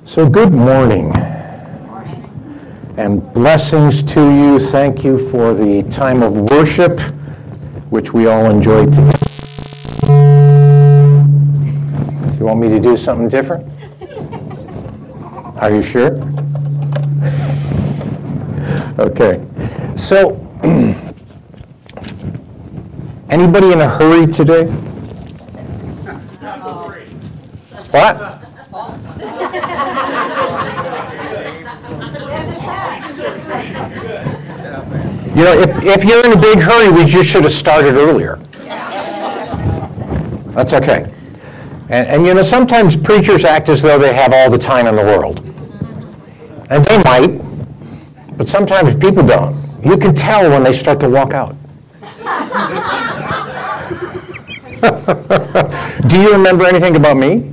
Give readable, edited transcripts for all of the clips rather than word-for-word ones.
So good morning, and blessings to you. Thank you for the time of worship, which we all enjoyed together. You want me to do something different? Are you sure? Okay. So, anybody in a hurry today? What? You know, if you're in a big hurry, we just should have started earlier. That's okay. And you know, sometimes preachers act as though they have all the time in the world. And they might, but sometimes people don't. You can tell when they start to walk out. Do you remember anything about me?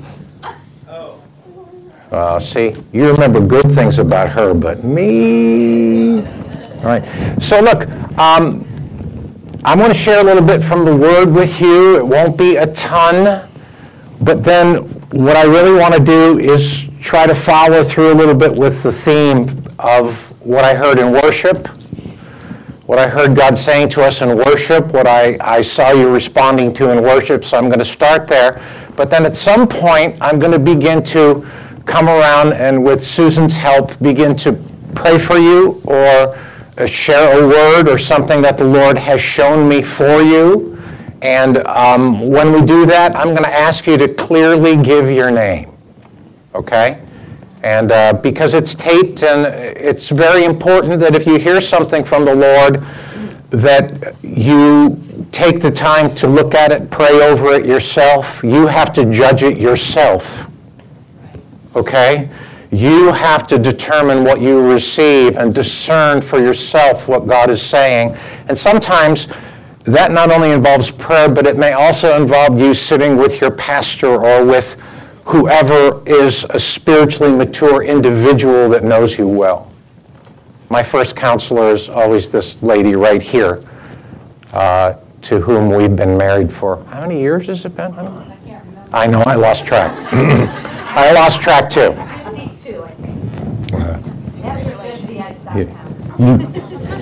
See, you remember good things about her, but me... All right. So look, I want to share a little bit from the Word with you. It won't be a ton, but then what I really want to do is try to follow through a little bit with the theme of what I heard in worship, what I heard God saying to us in worship, what I saw you responding to in worship. So I'm going to start there, but then at some point I'm going to begin to come around and with Susan's help begin to pray for you or share a word or something that the Lord has shown me for you. And when we do that, I'm going to ask you to clearly give your name, okay? And because it's taped, and it's very important that if you hear something from the Lord, that you take the time to look at it, pray over it yourself. You have to judge it yourself, okay? You have to determine what you receive and discern for yourself what God is saying. And sometimes that not only involves prayer, but it may also involve you sitting with your pastor or with whoever is a spiritually mature individual that knows you well. My first counselor is always this lady right here, to whom we've been married for, how many years has it been? I can't remember. I know, I lost track. I lost track too. 52, I think. After 50, I stopped counting.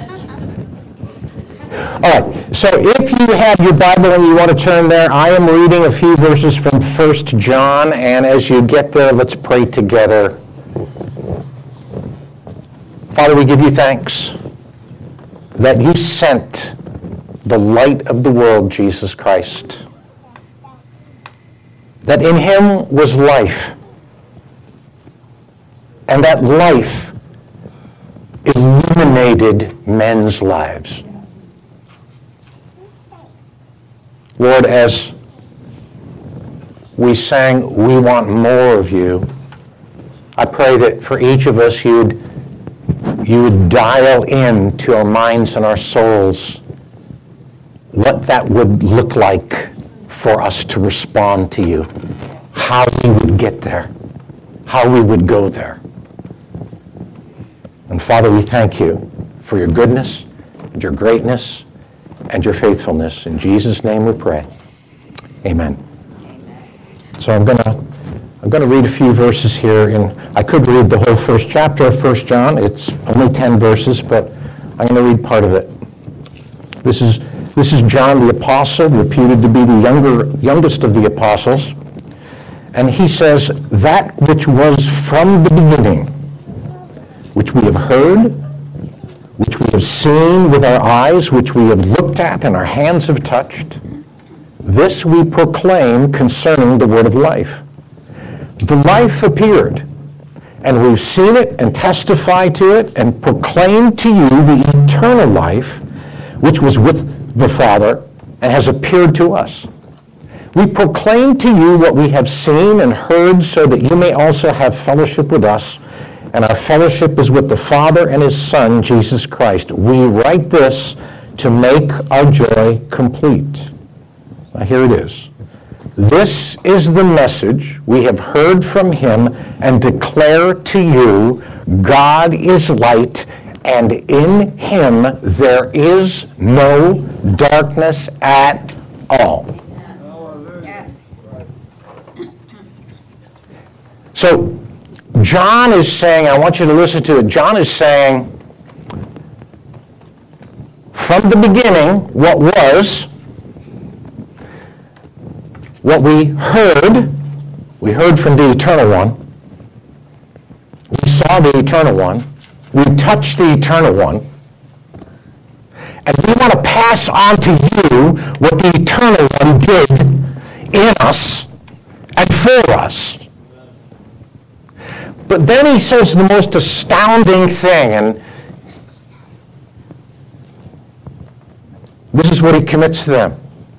All right, so if you have your Bible and you want to turn there, I am reading a few verses from 1 John, and as you get there, let's pray together. Father, we give you thanks that you sent the light of the world, Jesus Christ, that in him was life, and that life illuminated men's lives. Lord, as we sang, we want more of you, I pray that for each of us you would dial in to our minds and our souls what that would look like for us to respond to you, how we would get there, how we would go there. And Father, we thank you for your goodness and your greatness and your faithfulness. In Jesus' name we pray. Amen. So I'm going to read a few verses here. I could read the whole first chapter of 1 John. It's only 10 verses, but I'm going to read part of it. This is John the Apostle, reputed to be the youngest of the apostles. And he says, that which was from the beginning, which we have heard, which we have seen with our eyes, which we have looked at and our hands have touched, this we proclaim concerning the word of life. The life appeared, and we've seen it and testified to it and proclaimed to you the eternal life, which was with the Father and has appeared to us. We proclaim to you what we have seen and heard, so that you may also have fellowship with us. And our fellowship is with the Father and his Son, Jesus Christ. We write this to make our joy complete. Now here it is. This is the message we have heard from him and declare to you, God is light, and in him there is no darkness at all. So John is saying, I want you to listen to it, John is saying, from the beginning, what was, what we heard from the Eternal One, we saw the Eternal One, we touched the Eternal One, and we want to pass on to you what the Eternal One did in us and for us. But then he says the most astounding thing, and this is what he commits to them.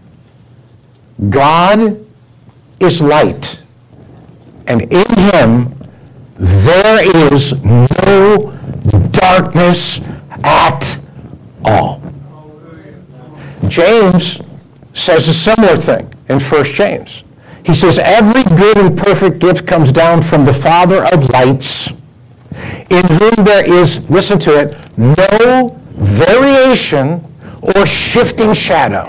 God is light, and in him there is no darkness at all. James says a similar thing in 1 James. He says, every good and perfect gift comes down from the Father of lights, in whom there is, listen to it, no variation or shifting shadow.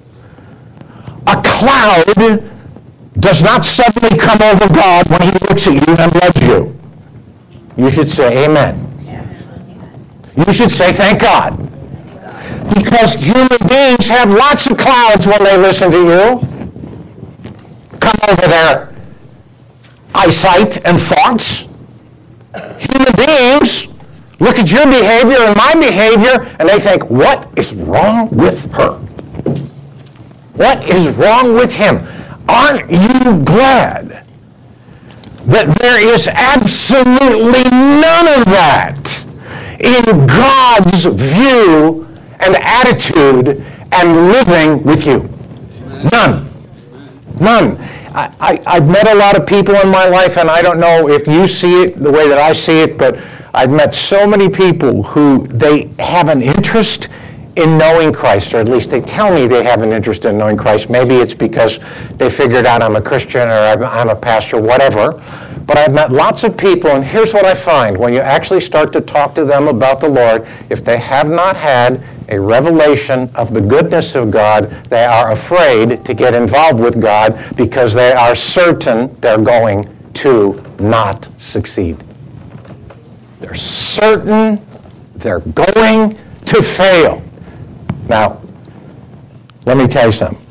A cloud does not suddenly come over God when he looks at you and loves you. You should say amen. You should say thank God. Because human beings have lots of clouds when they listen to you. Come over their eyesight and thoughts. Human beings look at your behavior and my behavior and they think, what is wrong with her? What is wrong with him? Aren't you glad that there is absolutely none of that in God's view and attitude and living with you? None. None. I've met a lot of people in my life, and I don't know if you see it the way that I see it, but I've met so many people who they have an interest in knowing Christ, or at least they tell me they have an interest in knowing Christ. Maybe it's because they figured out I'm a Christian or I'm a pastor, whatever. But I've met lots of people, and here's what I find. When you actually start to talk to them about the Lord, if they have not had a revelation of the goodness of God, they are afraid to get involved with God because they are certain they're going to not succeed. They're certain they're going to fail. Now, let me tell you something.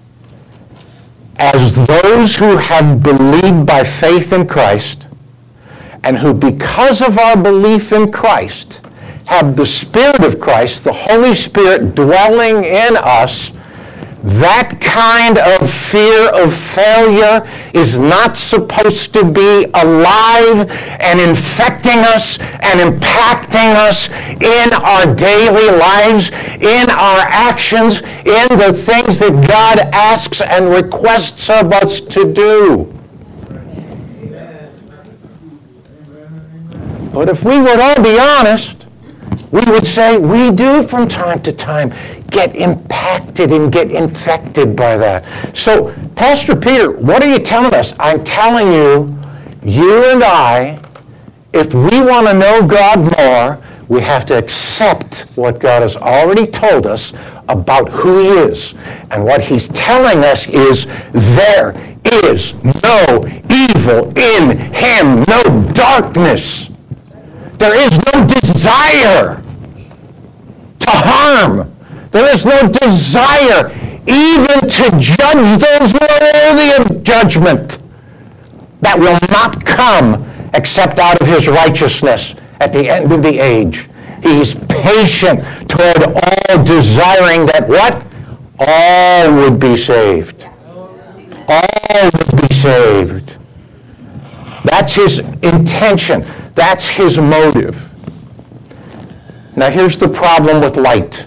As those who have believed by faith in Christ, and who because of our belief in Christ have the Spirit of Christ, the Holy Spirit dwelling in us, that kind of fear of failure is not supposed to be alive and infecting us and impacting us in our daily lives, in our actions, in the things that God asks and requests of us to do. But if we would all be honest, we would say we do from time to time get impacted and get infected by that. So, Pastor Peter, what are you telling us? I'm telling you, you and I, if we want to know God more, we have to accept what God has already told us about who he is. And what he's telling us is there is no evil in him, no darkness. There is no desire to harm. There is no desire even to judge those who are worthy of judgment. That will not come except out of his righteousness at the end of the age. He's patient toward all, desiring that what? All would be saved. All would be saved. That's his intention. That's his motive. Now here's the problem with light.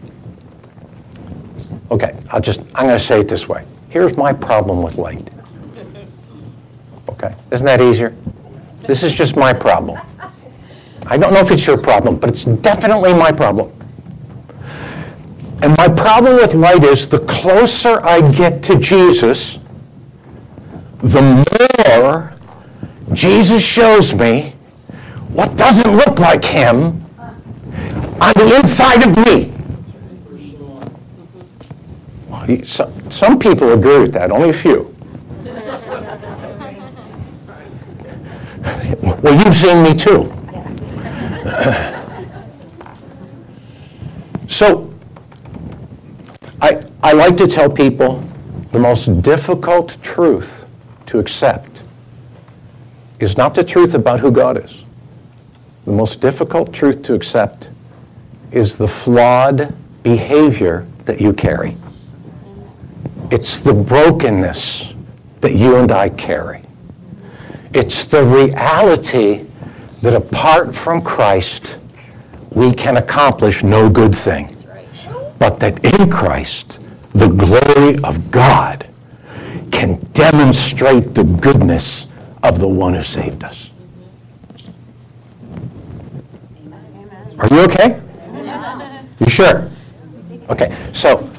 Okay, I'm going to say it this way. Here's my problem with light. Okay, isn't that easier? This is just my problem. I don't know if it's your problem, but it's definitely my problem. And my problem with light is the closer I get to Jesus, the more Jesus shows me what doesn't look like him on the inside of me. Some people agree with that, only a few. Well, you've seen me too. So, I like to tell people the most difficult truth to accept is not the truth about who God is. The most difficult truth to accept is the flawed behavior that you carry. It's the brokenness that you and I carry. It's the reality that apart from Christ, we can accomplish no good thing. But that in Christ, the glory of God can demonstrate the goodness of the one who saved us. Are you okay? You sure? Okay, so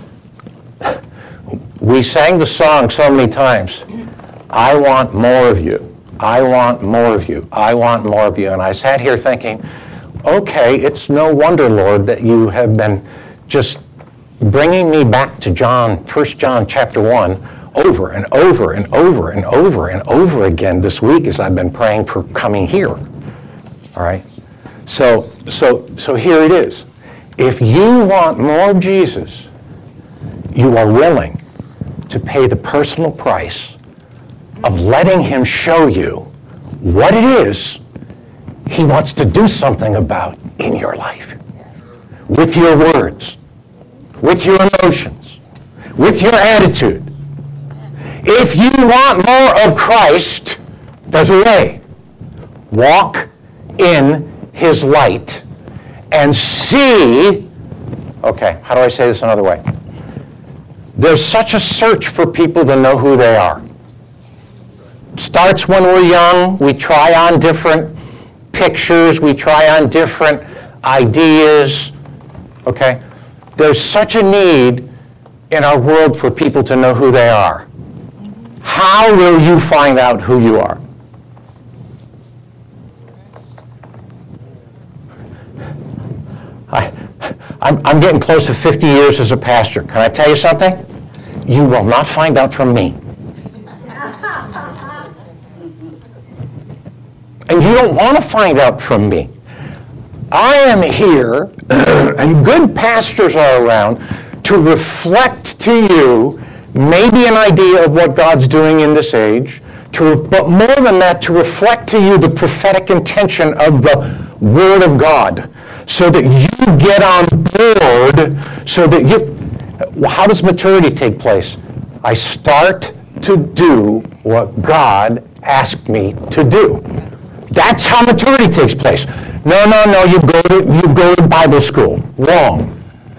we sang the song so many times, I want more of you. I want more of you. I want more of you. And I sat here thinking, okay, it's no wonder, Lord, that you have been just bringing me back to 1 John chapter 1 over and over and over and over and over again this week as I've been praying for coming here. All right? So here it is. If you want more of Jesus, you are willing to pay the personal price of letting him show you what it is he wants to do something about in your life. With your words, with your emotions, with your attitude. If you want more of Christ, there's a way. Walk in his light and see, okay, how do I say this another way? There's such a search for people to know who they are. It starts when we're young. We try on different pictures. We try on different ideas. Okay? There's such a need in our world for people to know who they are. How will you find out who you are? I'm getting close to 50 years as a pastor. Can I tell you something? You will not find out from me. And you don't want to find out from me. I am here, and good pastors are around, to reflect to you maybe an idea of what God's doing in this age, but more than that, to reflect to you the prophetic intention of the Word of God, so that you get on board, so that you... How does maturity take place? I start to do what God asked me to do. That's how maturity takes place. No, you go to Bible school. Wrong.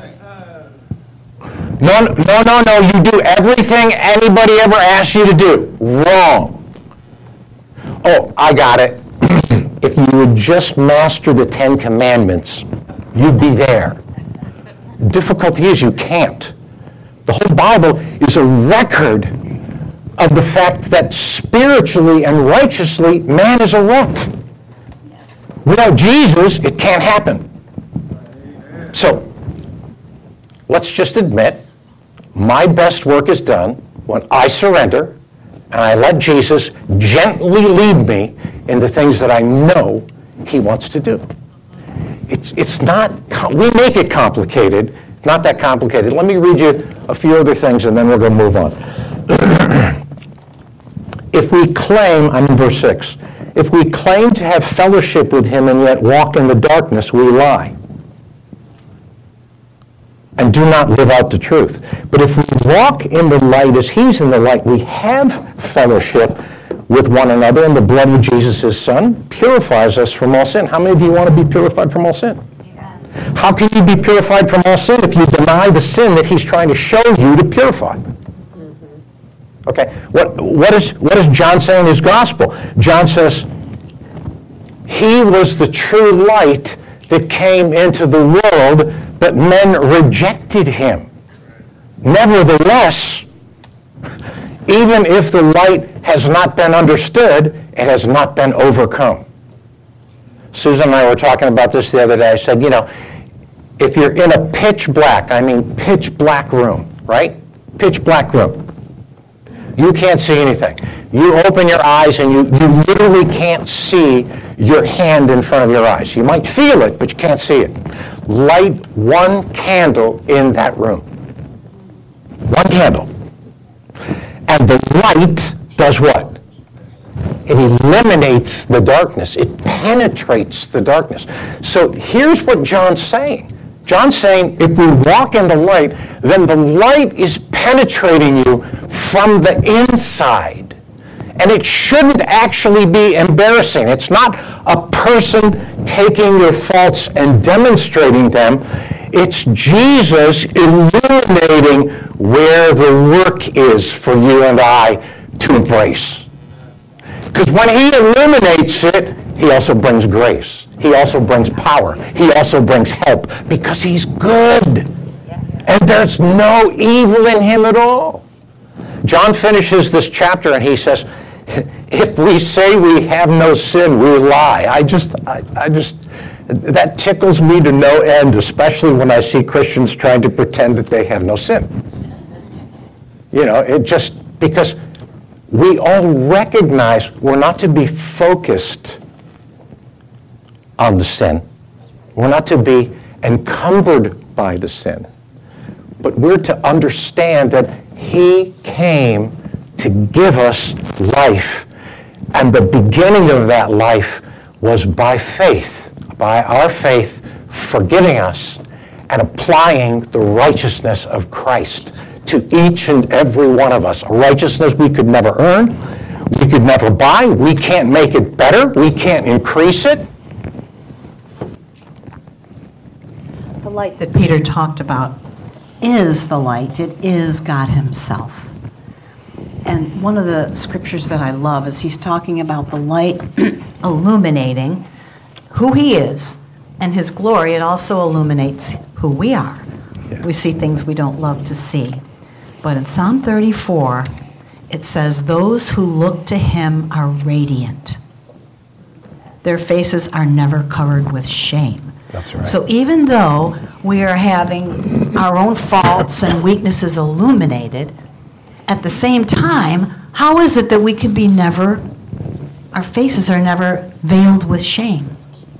No, you do everything anybody ever asks you to do. Wrong. Oh, I got it. If you would just master the 10 Commandments, you'd be there. Difficulty is you can't. The whole Bible is a record of the fact that spiritually and righteously, man is a wreck. Without Jesus, it can't happen. So, let's just admit, my best work is done when I surrender and I let Jesus gently lead me in the things that I know he wants to do. It's not, we make it complicated. It's not that complicated. Let me read you a few other things and then we're going to move on. If we claim, I'm in verse 6, if we claim to have fellowship with him and yet walk in the darkness, we lie and do not live out the truth. But if we walk in the light as he's in the light, we have fellowship with one another, and the blood of Jesus, his son, purifies us from all sin. How many of you want to be purified from all sin? Yeah. How can you be purified from all sin if you deny the sin that he's trying to show you to purify? Mm-hmm. Okay, what does John say in his gospel? John says, he was the true light that came into the world, but men rejected him. Nevertheless, even if the light has not been understood, it has not been overcome. Susan and I were talking about this the other day. I said, if you're in a pitch black room, right? Pitch black room. You can't see anything. You open your eyes and you literally can't see your hand in front of your eyes. You might feel it, but you can't see it. Light one candle in that room. One candle. And the light does what? It eliminates the darkness. It penetrates the darkness. So here's what John's saying. John's saying if we walk in the light, then the light is penetrating you from the inside. And it shouldn't actually be embarrassing. It's not a person taking your faults and demonstrating them. It's Jesus illuminating where the work is for you and I to embrace. Because when he illuminates it, he also brings grace. He also brings power. He also brings help because he's good. And there's no evil in him at all. John finishes this chapter and he says, if we say we have no sin, we lie. I just, that tickles me to no end, especially when I see Christians trying to pretend that they have no sin. You know, it just, because we all recognize we're not to be focused on the sin. We're not to be encumbered by the sin. But we're to understand that he came to give us life. And the beginning of that life was by faith, by our faith forgiving us and applying the righteousness of Christ to each and every one of us. A righteousness we could never earn, we could never buy, we can't make it better, we can't increase it. The light that Peter talked about is the light. It is God himself. And one of the scriptures that I love is he's talking about the light illuminating who he is and his glory. It also illuminates who we are. Yeah. We see things we don't love to see. But in Psalm 34, it says, those who look to him are radiant. Their faces are never covered with shame. That's right. So even though we are having our own faults and weaknesses illuminated, at the same time, how is it that we could be our faces are never veiled with shame?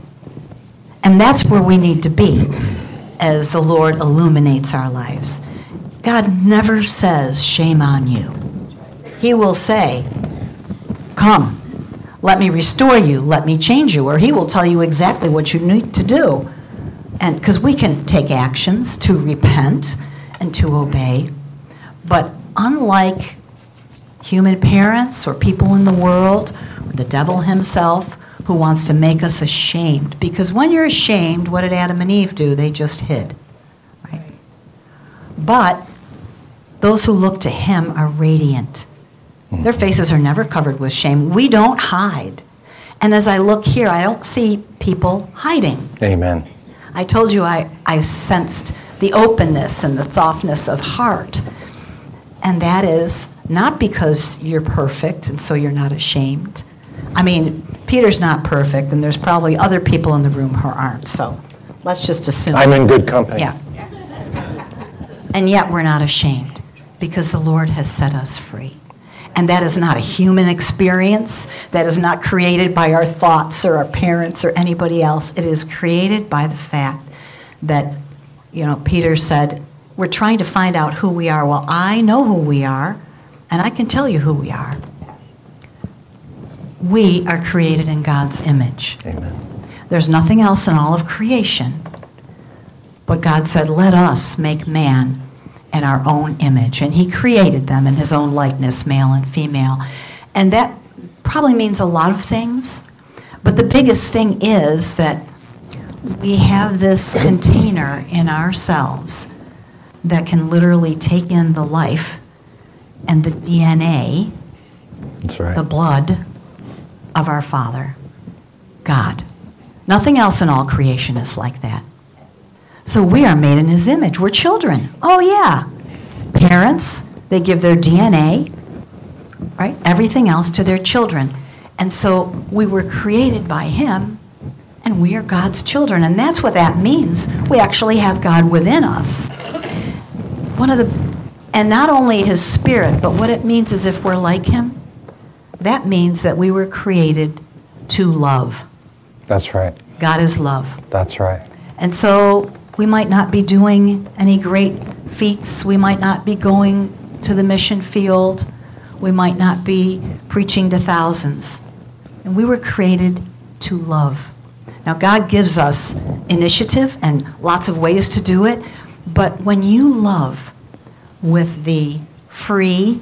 And that's where we need to be as the Lord illuminates our lives. God never says, shame on you. He will say, come, let me restore you, let me change you, or he will tell you exactly what you need to do. And because we can take actions to repent and to obey, but unlike human parents or people in the world, or the devil himself, who wants to make us ashamed. Because when you're ashamed, what did Adam and Eve do? They just hid. Right? But those who look to him are radiant. Their faces are never covered with shame. We don't hide. And as I look here, I don't see people hiding. Amen. I told you I sensed the openness and the softness of heart. And that is not because you're perfect and so you're not ashamed. I mean, Peter's not perfect, and there's probably other people in the room who aren't, so let's just assume. I'm in good company. Yeah. And yet we're not ashamed because the Lord has set us free. And that is not a human experience. That is not created by our thoughts or our parents or anybody else. It is created by the fact that, Peter said, we're trying to find out who we are. Well, I know who we are, and I can tell you who we are. We are created in God's image. Amen. There's nothing else in all of creation. But God said, let us make man in our own image. And he created them in his own likeness, male and female. And that probably means a lot of things. But the biggest thing is that we have this container in ourselves that can literally take in the life and the DNA, That's right. the blood of our Father, God. Nothing else in all creation is like that. So we are made in his image. We're children. Oh, yeah. Parents, they give their DNA, right? Everything else to their children. And so we were created by him, and we are God's children. And that's what that means. We actually have God within us. And not only his spirit, but what it means is if we're like him, that means that we were created to love. That's right. God is love. That's right. And so we might not be doing any great feats. We might not be going to the mission field. We might not be preaching to thousands. And we were created to love. Now, God gives us initiative and lots of ways to do it, but when you love with the free,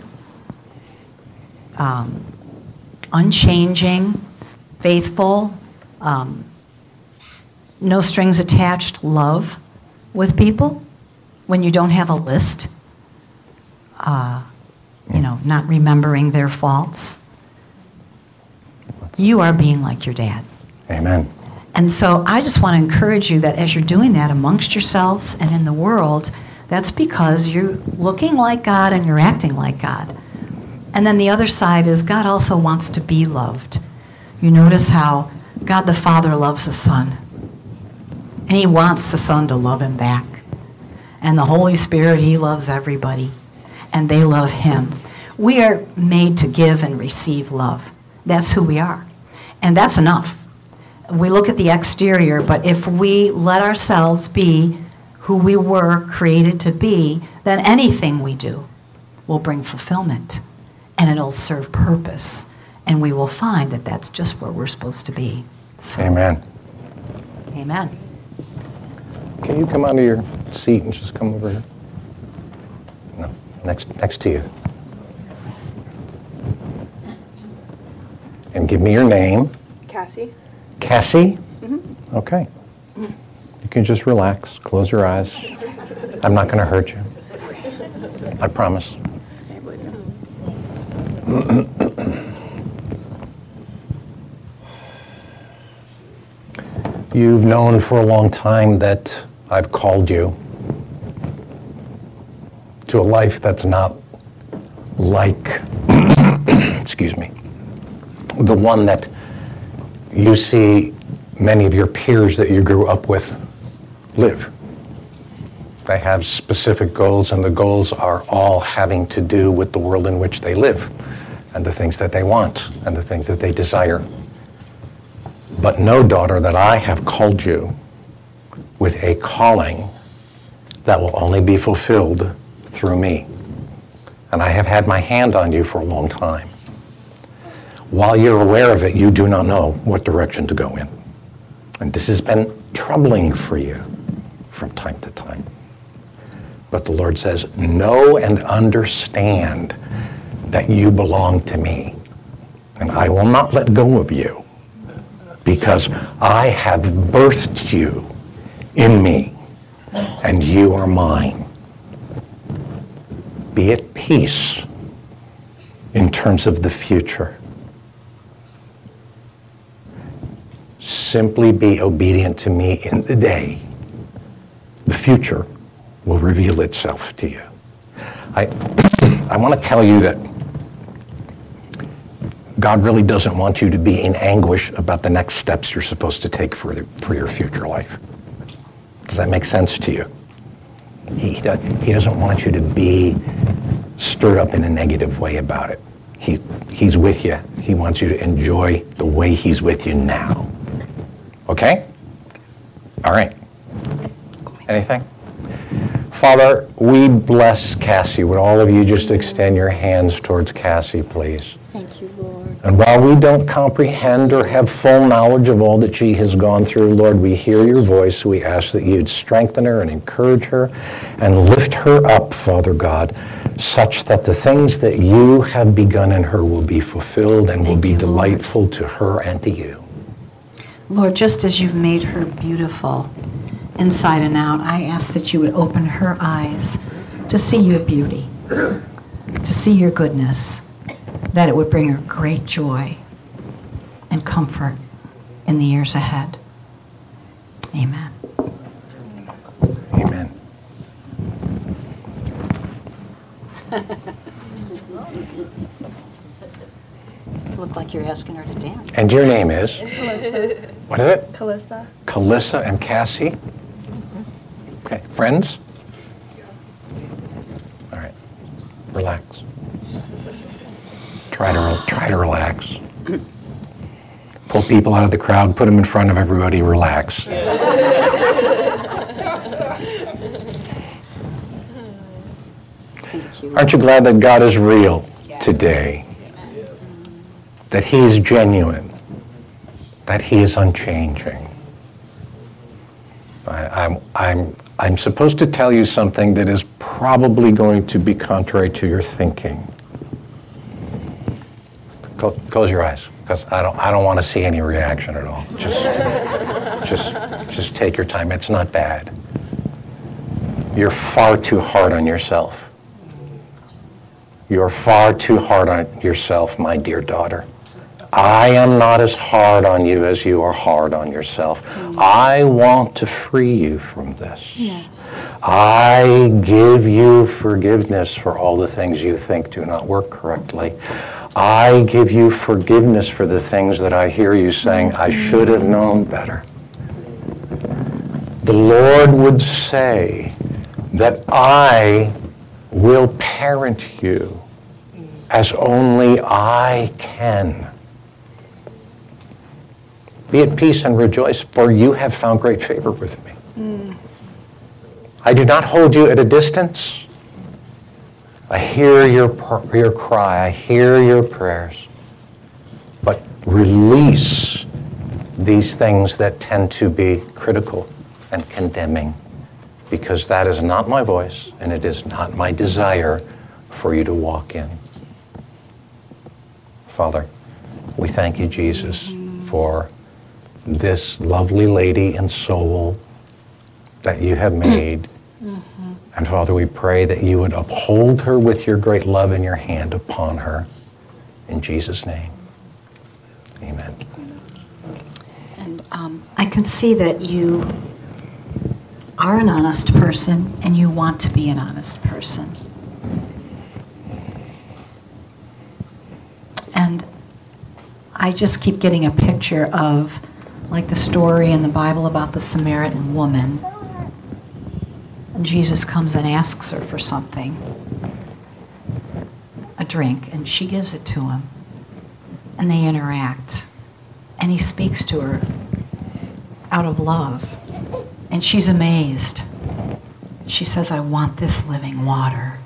unchanging, faithful, no strings attached love with people, when you don't have a list, not remembering their faults, you are being like your dad. Amen. And so I just want to encourage you that as you're doing that amongst yourselves and in the world, that's because you're looking like God and you're acting like God. And then the other side is God also wants to be loved. You notice how God the Father loves the Son. And he wants the Son to love him back. And the Holy Spirit, he loves everybody. And they love him. We are made to give and receive love. That's who we are. And that's enough. We look at the exterior, but if we let ourselves be who we were created to be, then anything we do will bring fulfillment. And it'll serve purpose. And we will find that that's just where we're supposed to be. So, Amen. Amen. Can you come out of your seat and just come over here? No, next to you. And give me your name. Cassie. Cassie? Mm-hmm. Okay. You can just relax, close your eyes. I'm not going to hurt you. I promise. You've known for a long time that I've called you to a life that's not like, excuse me, the one that you see many of your peers that you grew up with live. They have specific goals, and the goals are all having to do with the world in which they live, and the things that they want, and the things that they desire. But know, daughter, that I have called you with a calling that will only be fulfilled through me. And I have had my hand on you for a long time. While you're aware of it, you do not know what direction to go in. And this has been troubling for you from time to time. But the Lord says, know and understand that you belong to me. And I will not let go of you, because I have birthed you in me, and you are mine. Be at peace in terms of the future. Simply be obedient to me in the day. The future will reveal itself to you. I want to tell you that God really doesn't want you to be in anguish about the next steps you're supposed to take for your future life. Does that make sense to you? He doesn't want you to be stirred up in a negative way about it. He's with you. He wants you to enjoy the way he's with you now. Okay? All right. Anything? Father, we bless Cassie. Would all of you just extend your hands towards Cassie, please? Thank you, Lord. And while we don't comprehend or have full knowledge of all that she has gone through, Lord, we hear your voice. We ask that you'd strengthen her and encourage her and lift her up, Father God, such that the things that you have begun in her will be fulfilled and will be delightful to her and to you. Lord, just as you've made her beautiful inside and out, I ask that you would open her eyes to see your beauty, to see your goodness, that it would bring her great joy and comfort in the years ahead. Amen. Amen. Look like you're asking her to dance. And your name is? Calissa. What is it? Calissa. Calissa and Cassie? Okay, friends? All right, relax. Try to relax. Pull people out of the crowd, put them in front of everybody, relax. Thank you. Aren't you glad that God is real today? That He is genuine? That He is unchanging? I'm supposed to tell you something that is probably going to be contrary to your thinking. Close your eyes, because I don't want to see any reaction at all. Just take your time. It's not bad. You're far too hard on yourself. You're far too hard on yourself, my dear daughter. I am not as hard on you as you are hard on yourself. I want to free you from this. Yes. I give you forgiveness for all the things you think do not work correctly. I give you forgiveness for the things that I hear you saying, I should have known better. The Lord would say that I will parent you as only I can. Be at peace and rejoice, for you have found great favor with me. I do not hold you at a distance. I hear your cry. I hear your prayers. But release these things that tend to be critical and condemning, because that is not my voice, and it is not my desire for you to walk in. Father, we thank you, Jesus, for this lovely lady and soul that you have made. And Father, we pray that you would uphold her with your great love in your hand upon her. In Jesus' name, amen. And I can see that you are an honest person and you want to be an honest person. And I just keep getting a picture of, like the story in the Bible about the Samaritan woman. And Jesus comes and asks her for something, a drink, and she gives it to him. And they interact. And he speaks to her out of love. And she's amazed. She says, I want this living water.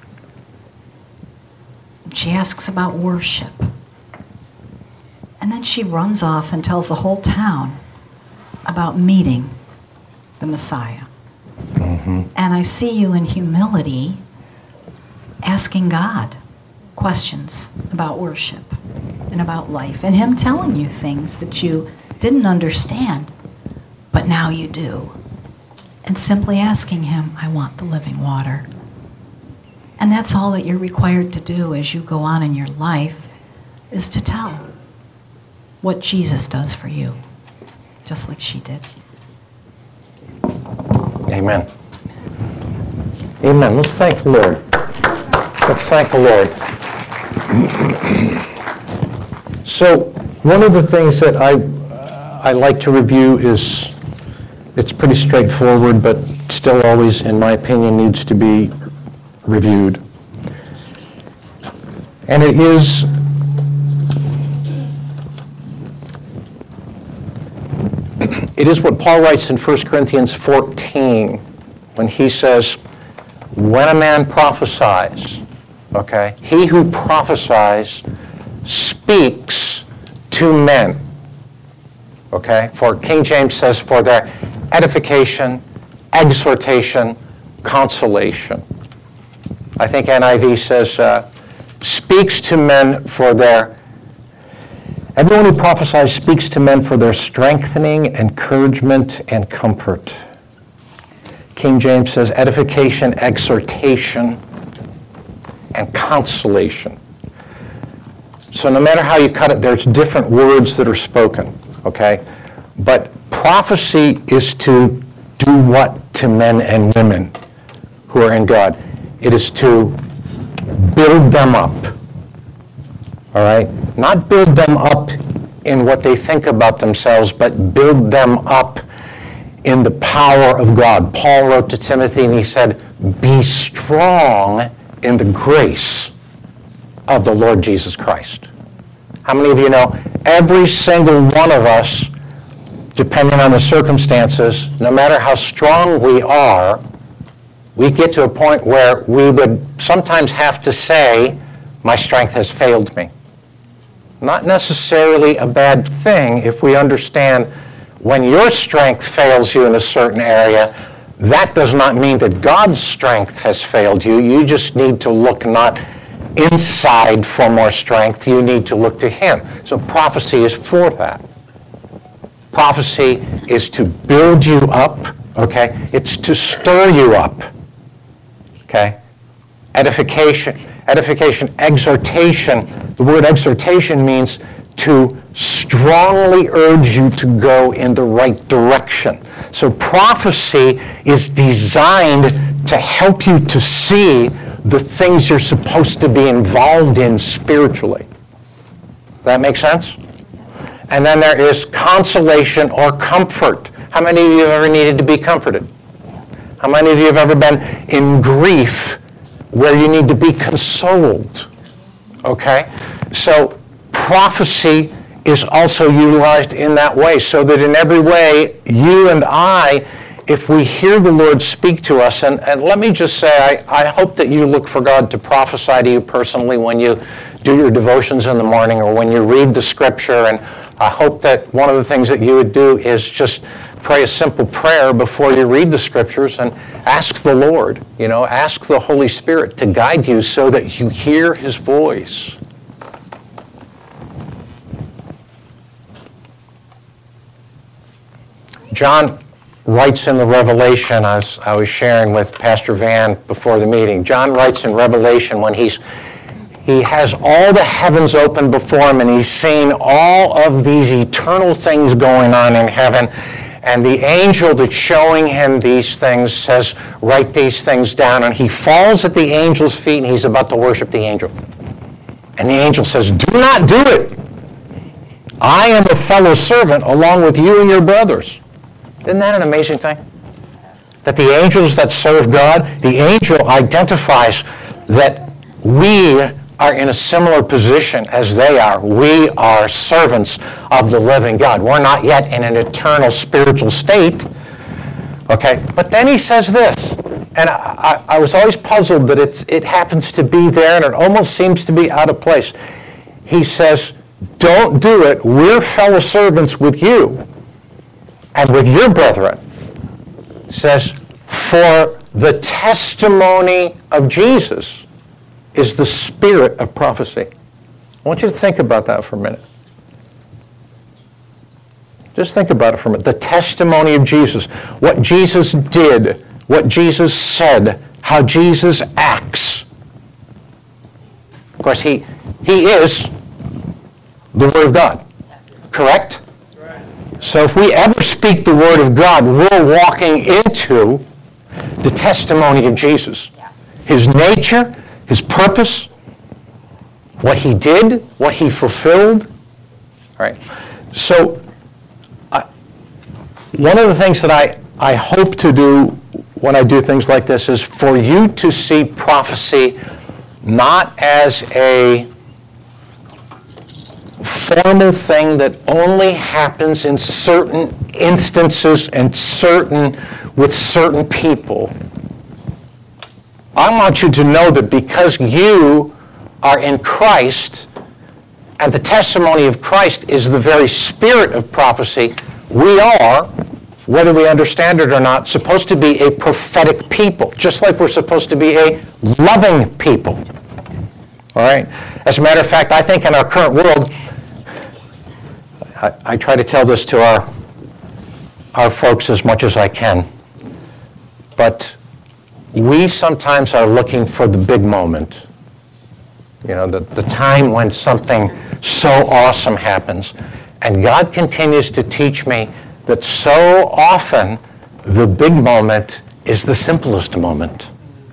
And she asks about worship. And then she runs off and tells the whole town about meeting the Messiah. And I see you in humility asking God questions about worship and about life, and Him telling you things that you didn't understand, but now you do. And simply asking Him, I want the living water. And that's all that you're required to do as you go on in your life, is to tell what Jesus does for you, just like she did. Amen. Amen. Let's thank the Lord. Let's thank the Lord. So, one of the things that I like to review is, it's pretty straightforward, but still always, in my opinion, needs to be reviewed. And it is what Paul writes in 1 Corinthians 14 when he says, when a man prophesies, okay, he who prophesies speaks to men, okay? For King James says, for their edification, exhortation, consolation. I think NIV says, speaks to men for their, everyone who prophesies speaks to men for their strengthening, encouragement, and comfort. King James says edification, exhortation, and consolation. So no matter how you cut it, there's different words that are spoken, okay? But prophecy is to do what to men and women who are in God? It is to build them up, all right? Not build them up in what they think about themselves, but build them up in the power of God. Paul wrote to Timothy and he said, be strong in the grace of the Lord Jesus Christ. How many of you know every single one of us, depending on the circumstances, no matter how strong we are, we get to a point where we would sometimes have to say, my strength has failed me. Not necessarily a bad thing if we understand when your strength fails you in a certain area, that does not mean that God's strength has failed you. You just need to look not inside for more strength. You need to look to Him. So prophecy is for that. Prophecy is to build you up, okay? It's to stir you up, okay? Edification, exhortation. The word exhortation means to strongly urge you to go in the right direction. So prophecy is designed to help you to see the things you're supposed to be involved in spiritually. Does that make sense? And then there is consolation or comfort. How many of you have ever needed to be comforted? How many of you have ever been in grief where you need to be consoled? Okay? So prophecy is also utilized in that way, so that in every way, you and I, if we hear the Lord speak to us, and let me just say, I hope that you look for God to prophesy to you personally when you do your devotions in the morning or when you read the Scripture, and I hope that one of the things that you would do is just pray a simple prayer before you read the Scriptures and ask the Lord, ask the Holy Spirit to guide you so that you hear His voice. John writes in the Revelation, as I was sharing with Pastor Van before the meeting, John writes in Revelation when he has all the heavens open before him and he's seeing all of these eternal things going on in heaven, and the angel that's showing him these things says, write these things down, and he falls at the angel's feet and he's about to worship the angel. And the angel says, do not do it. I am a fellow servant along with you and your brothers. Isn't that an amazing thing? That the angels that serve God, the angel identifies that we are in a similar position as they are. We are servants of the living God. We're not yet in an eternal spiritual state. Okay? But then he says this, and I was always puzzled that it happens to be there, and it almost seems to be out of place. He says, don't do it. We're fellow servants with you and with your brethren. It says, for the testimony of Jesus is the spirit of prophecy. I want you to think about that for a minute. Just think about it for a minute. The testimony of Jesus, what Jesus did, what Jesus said, how Jesus acts. Of course, he is the Word of God, correct? So if we ever speak the Word of God, we're walking into the testimony of Jesus. His nature, His purpose, what He did, what He fulfilled. All right. So one of the things that I hope to do when I do things like this is for you to see prophecy not as a formal thing that only happens in certain instances and with certain people. I want you to know that because you are in Christ and the testimony of Christ is the very spirit of prophecy, we are, whether we understand it or not, supposed to be a prophetic people, just like we're supposed to be a loving people. All right? As a matter of fact, I think in our current world, I try to tell this to our folks as much as I can, but we sometimes are looking for the big moment. The time when something so awesome happens. And God continues to teach me that so often the big moment is the simplest moment.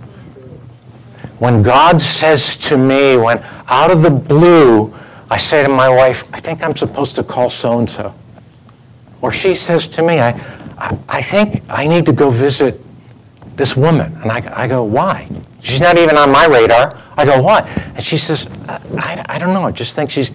When God says to me, when out of the blue, I say to my wife, I think I'm supposed to call so-and-so. Or she says to me, I think I need to go visit this woman. And I go, why? She's not even on my radar. I go, why? And she says, I don't know. I just think she's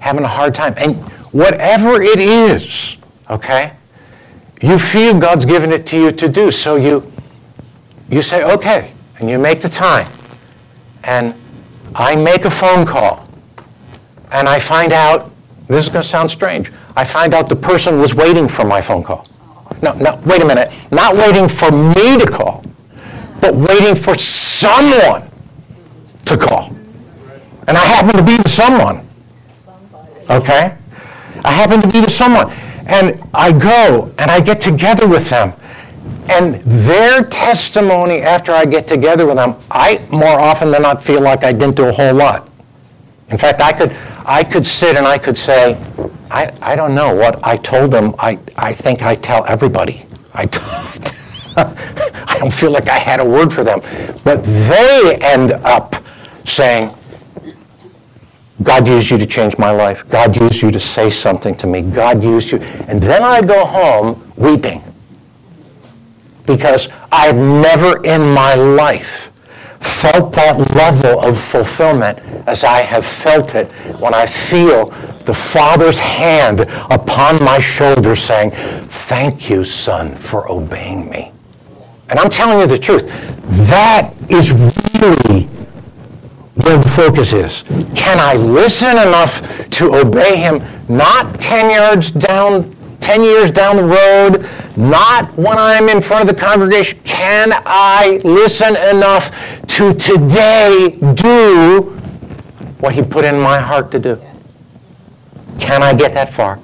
having a hard time. And whatever it is, okay, you feel God's given it to you to do. So you say, okay, and you make the time. And I make a phone call. And I find out, this is going to sound strange, I find out the person was waiting for my phone call. No, wait a minute. Not waiting for me to call, but waiting for someone to call. And I happen to be the someone. Okay? I happen to be the someone. And I go and I get together with them. And their testimony after I get together with them, I more often than not feel like I didn't do a whole lot. In fact, I could sit and I could say, I don't know what I told them. I think I tell everybody. I don't feel like I had a word for them. But they end up saying, God used you to change my life. God used you to say something to me. God used you. And then I go home weeping. Because I've never in my life felt that level of fulfillment as I have felt it when I feel the Father's hand upon my shoulder saying, thank you, son, for obeying me. And I'm telling you the truth. That is really where the focus is. Can I listen enough to obey him, not 10 years down the road, not when I'm in front of the congregation? Can I listen enough to today do what he put in my heart to do? Can I get that far?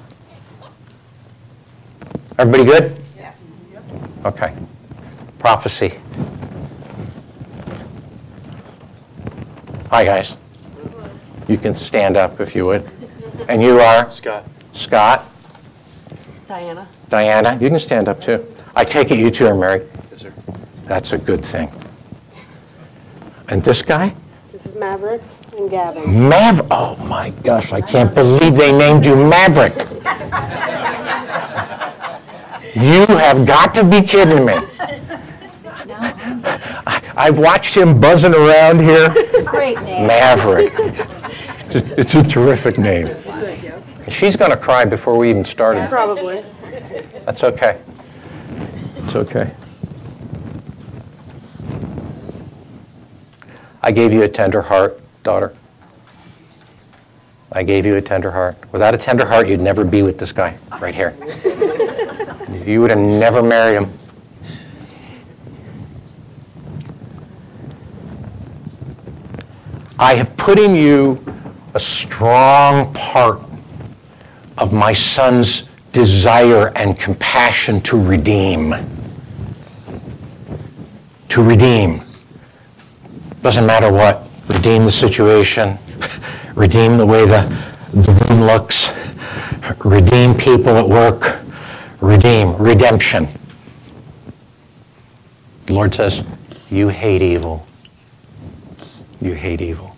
Everybody good? Yes. Okay. Prophecy. Hi, guys. You can stand up if you would. And you are? Scott. Scott. Diana. Diana, you can stand up too. I take it you two are married. Yes, sir. That's a good thing. And this guy? This is Maverick and Gavin. Oh my gosh, I can't believe they named you Maverick. You have got to be kidding me. I've watched him buzzing around here. Great name. Maverick. It's a terrific name. She's going to cry before we even started. Probably. That's okay. It's okay. I gave you a tender heart, daughter. I gave you a tender heart. Without a tender heart, you'd never be with this guy right here. You would have never married him. I have put in you a strong part of my son's desire and compassion to redeem. To redeem. Doesn't matter what. Redeem the situation. Redeem the way the room looks. Redeem people at work. Redemption. The Lord says, you hate evil. You hate evil.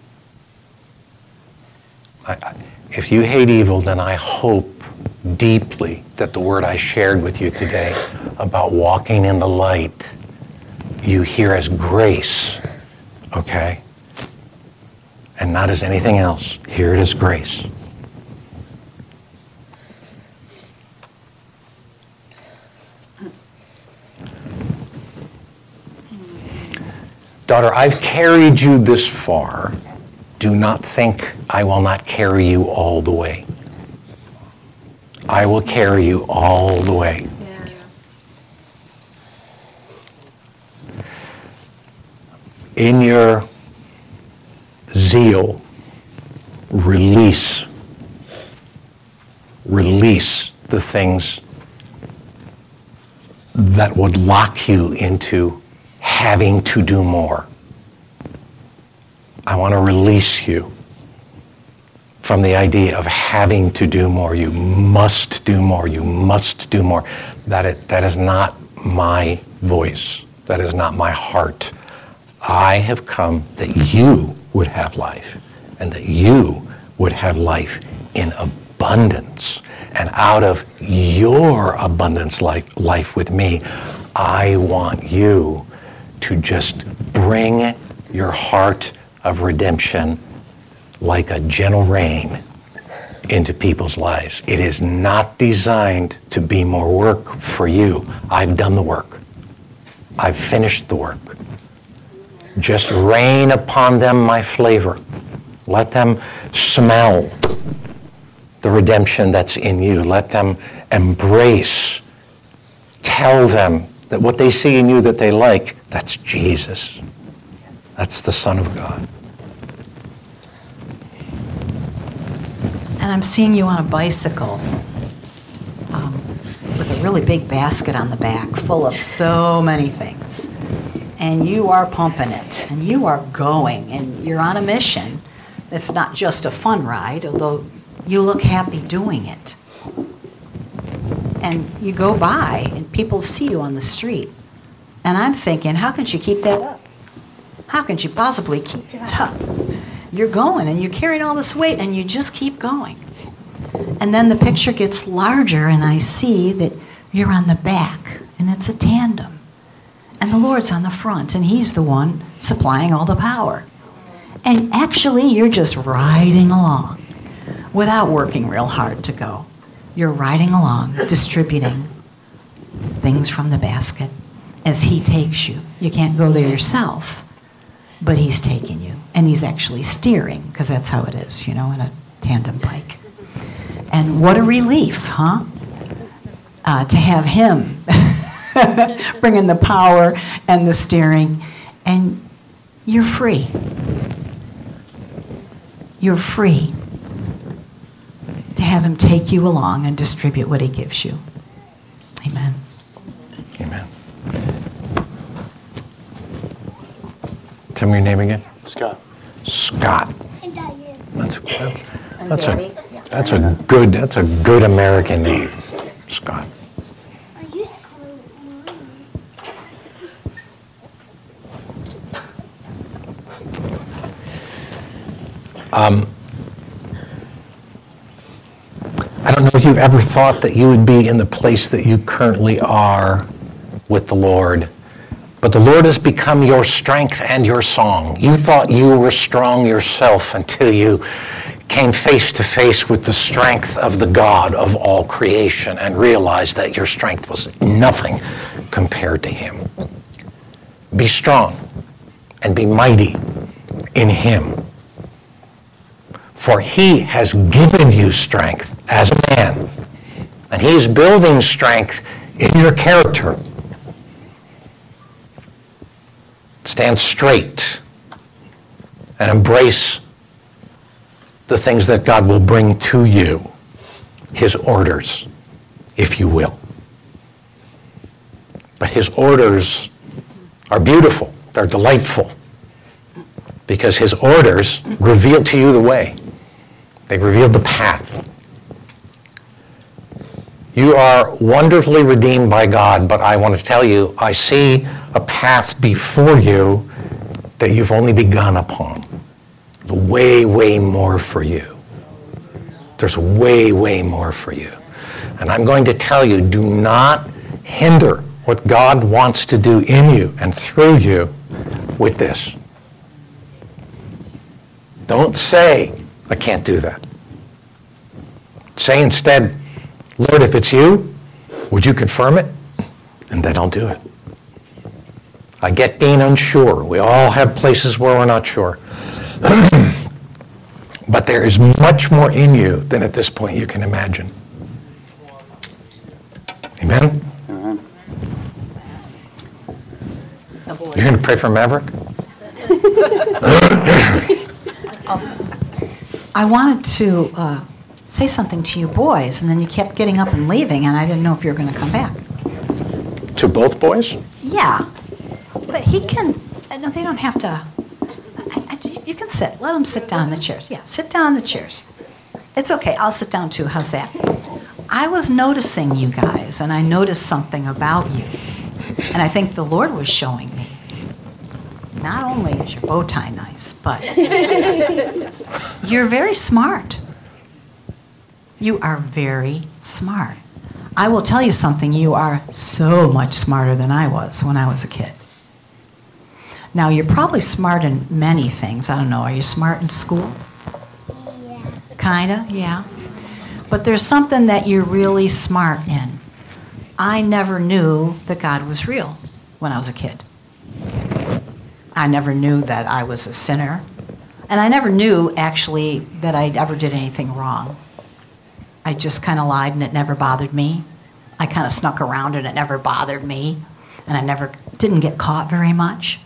If you hate evil, then I hope deeply that the word I shared with you today about walking in the light, you hear as grace, okay? And not as anything else. Hear it as grace. Daughter, I've carried you this far. Do not think I will not carry you all the way. I will carry you all the way. Yes. In your zeal, release the things that would lock you into having to do more. I want to release you from the idea of having to do more. You must do more. You must do more. That is not my voice. That is not my heart. I have come that you would have life, and that you would have life in abundance. And out of your abundance life with me, I want you to just bring your heart of redemption like a gentle rain into people's lives. It is not designed to be more work for you. I've done the work. I've finished the work. Just rain upon them my flavor. Let them smell the redemption that's in you. Let them embrace. Tell them that what they see in you that they like, that's Jesus. That's the Son of God. And I'm seeing you on a bicycle with a really big basket on the back full of so many things. And you are pumping it, and you are going, and you're on a mission. It's not just a fun ride, although you look happy doing it. And you go by, and people see you on the street. And I'm thinking, how can you keep that up? How can you possibly keep that up? You're going, and you're carrying all this weight, and you just keep going. And then the picture gets larger, and I see that you're on the back, and it's a tandem. And the Lord's on the front, and He's the one supplying all the power. And actually, you're just riding along without working real hard to go. You're riding along, distributing things from the basket as He takes you. You can't go there yourself, but He's taking you. And He's actually steering, because that's how it is, in a tandem bike. And what a relief, huh? To have Him bringing the power and the steering, and you're free. You're free to have Him take you along and distribute what He gives you. Amen. Amen. Tell me your name again. Scott. Scott. And Diane. That's a good American name, Scott. I used to call her I don't know if you ever thought that you would be in the place that you currently are with the Lord, but the Lord has become your strength and your song. You thought you were strong yourself until you came face to face with the strength of the God of all creation and realized that your strength was nothing compared to Him. Be strong and be mighty in Him. For He has given you strength as a man, and He is building strength in your character. Stand straight and embrace the things that God will bring to you, His orders, if you will. But His orders are beautiful, they're delightful, because His orders reveal to you the way. They reveal the path. You are wonderfully redeemed by God, but I want to tell you, I see a path before you that you've only begun upon. Way, way more for you. There's way, way more for you. And I'm going to tell you, do not hinder what God wants to do in you and through you with this. Don't say, I can't do that. Say instead, Lord, if it's you, would you confirm it? And then I'll do it. I get being unsure. We all have places where we're not sure. But there is much more in you than at this point you can imagine. Amen? Amen. You're going to pray for Maverick? I wanted to say something to you boys, and then you kept getting up and leaving, and I didn't know if you were going to come back. To both boys? Yeah, but he can, no, they don't have to, you can sit. Let them sit down in the chairs. Yeah, sit down in the chairs. It's okay, I'll sit down too. How's that? I was noticing you guys, and I noticed something about you, and I think the Lord was showing me. Not only is your bow tie nice, but you're very smart. You are very smart. I will tell you something, you are so much smarter than I was when I was a kid. Now, you're probably smart in many things. I don't know, are you smart in school? Yeah. Kinda, yeah. but there's something that you're really smart in. I never knew that God was real when I was a kid. I never knew that I was a sinner. And I never knew, actually, that I ever did anything wrong. I just kind of lied and it never bothered me. I kind of snuck around and it never bothered me. And I didn't get caught very much.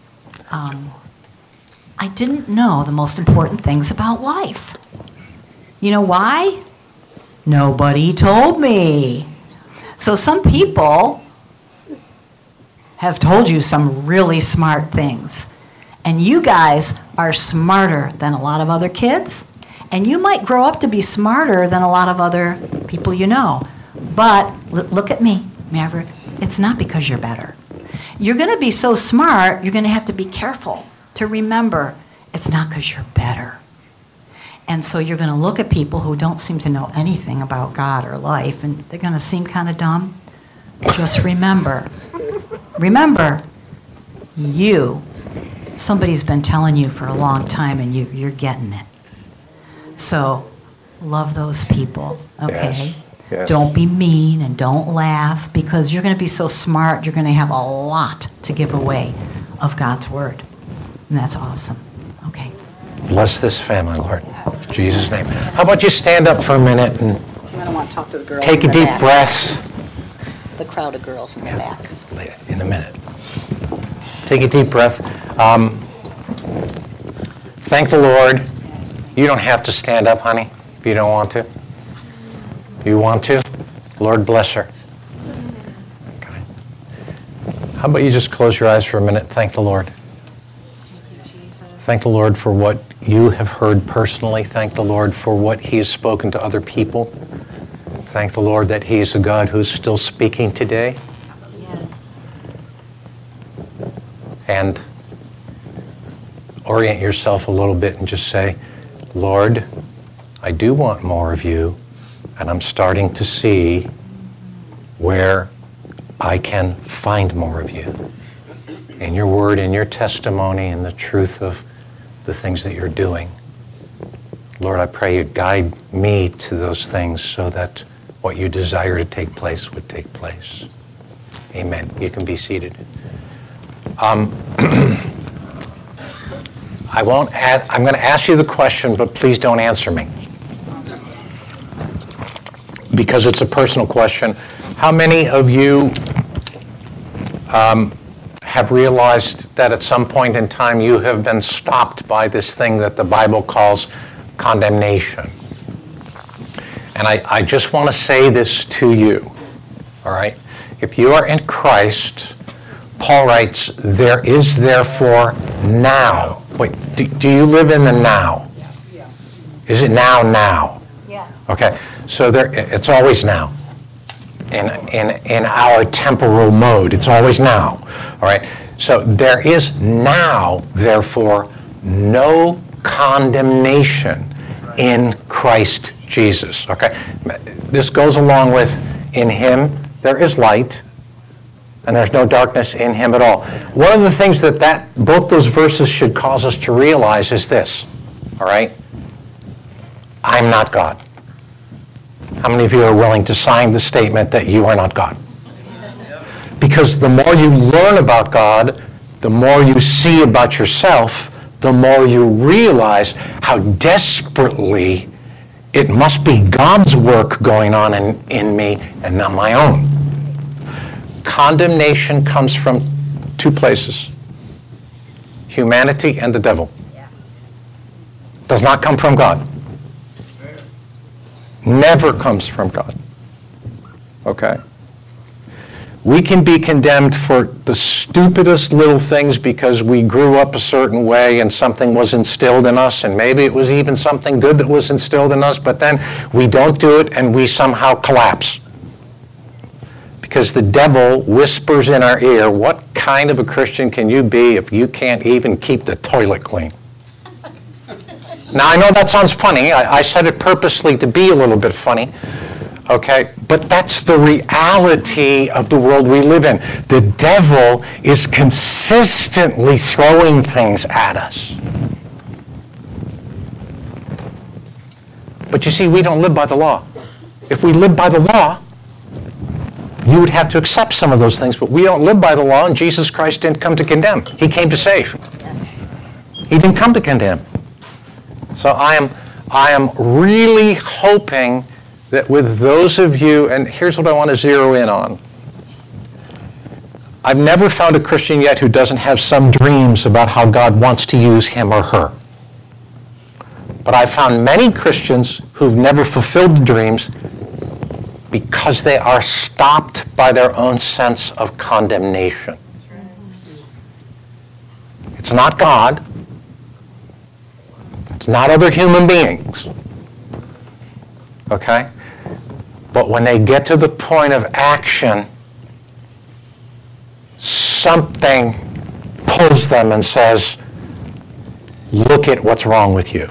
I didn't know the most important things about life. You know why? Nobody told me. So some people have told you some really smart things. And you guys are smarter than a lot of other kids. And you might grow up to be smarter than a lot of other people you know. But look at me, Maverick. It's not because you're better. You're going to be so smart, you're going to have to be careful to remember it's not because you're better. And so you're going to look at people who don't seem to know anything about God or life, and they're going to seem kind of dumb. Just remember, somebody's been telling you for a long time, and you're getting it. So love those people, okay? Yes. Don't be mean and don't laugh, because you're going to be so smart, you're going to have a lot to give away of God's word. And that's awesome. Okay. Bless this family, Lord. In Jesus' name. How about you stand up for a minute and I don't want to talk to the girls. take a in the deep back. breath? The crowd of girls in the back. In a minute. Take a deep breath. Thank the Lord. You don't have to stand up, honey, if you don't want to. You want to? Lord bless her. Okay. How about you just close your eyes for a minute? Thank the Lord. Thank the Lord for what you have heard personally. Thank the Lord for what He has spoken to other people. Thank the Lord that He is a God who's still speaking today. Yes. And orient yourself a little bit and just say, Lord, I do want more of you, and I'm starting to see where I can find more of you. In your word, in your testimony, in the truth of the things that you're doing. Lord, I pray you guide me to those things so that what you desire to take place would take place. Amen. You can be seated. I'm going to ask you the question, but please don't answer me. Because it's a personal question. How many of you have realized that at some point in time you have been stopped by this thing that the Bible calls condemnation? And I just want to say this to you, all right? If you are in Christ, Paul writes, there is therefore now. Wait, do you live in the now? Yeah. Is it now? Yeah. Okay, so it's always now. In our temporal mode, it's always now. All right, so there is now, therefore, no condemnation in Christ Jesus. Okay, this goes along with in Him there is light, and there's no darkness in Him at all. One of the things that both those verses should cause us to realize is this. All right, I'm not God. How many of you are willing to sign the statement that you are not God? Because the more you learn about God, the more you see about yourself, the more you realize how desperately it must be God's work going on in me and not my own. Condemnation comes from two places: humanity and the devil. It does not come from God. Never comes from God. Okay? We can be condemned for the stupidest little things because we grew up a certain way and something was instilled in us, and maybe it was even something good that was instilled in us, but then we don't do it and we somehow collapse. Because the devil whispers in our ear, what kind of a Christian can you be if you can't even keep the toilet clean? Now, I know that sounds funny. I said it purposely to be a little bit funny, okay? But that's the reality of the world we live in. The devil is consistently throwing things at us. But you see, we don't live by the law. If we lived by the law, you would have to accept some of those things, but we don't live by the law, and Jesus Christ didn't come to condemn. He came to save. He didn't come to condemn. So I am really hoping that with those of you, and here's what I want to zero in on. I've never found a Christian yet who doesn't have some dreams about how God wants to use him or her. But I've found many Christians who've never fulfilled the dreams because they are stopped by their own sense of condemnation. It's not God. It's not other human beings. Okay? But when they get to the point of action, something pulls them and says, look at what's wrong with you.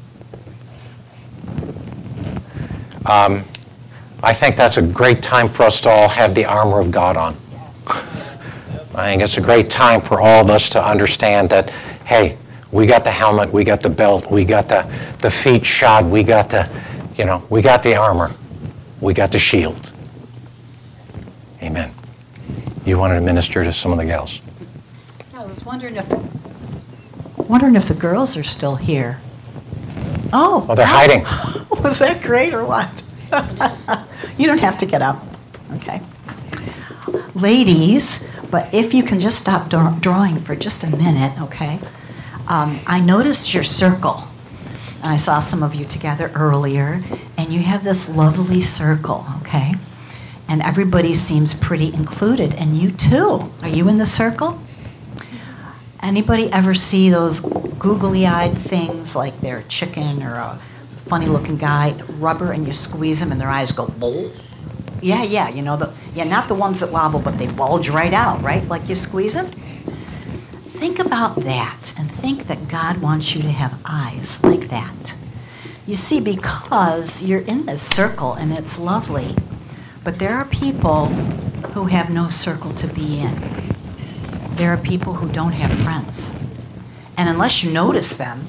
I think that's a great time for us to all have the armor of God on. I think it's a great time for all of us to understand that, hey, we got the helmet, we got the belt, we got the feet shod, we got we got the armor, we got the shield. Amen. You wanted to minister to some of the gals. I was wondering if the girls are still here. Oh, they're hiding. Was that great or what? You don't have to get up. Okay. Ladies, but if you can just stop drawing for just a minute, okay? I noticed your circle. And I saw some of you together earlier, and you have this lovely circle, okay? And everybody seems pretty included, and you too. Are you in the circle? Anybody ever see those googly-eyed things like they're a chicken or a funny-looking guy, rubber, and you squeeze them and their eyes go, bowl? Yeah, not the ones that wobble, but they bulge right out, right? Like you squeeze them? Think about that and think that God wants you to have eyes like that. You see, because you're in this circle and it's lovely, but there are people who have no circle to be in. There are people who don't have friends. And unless you notice them,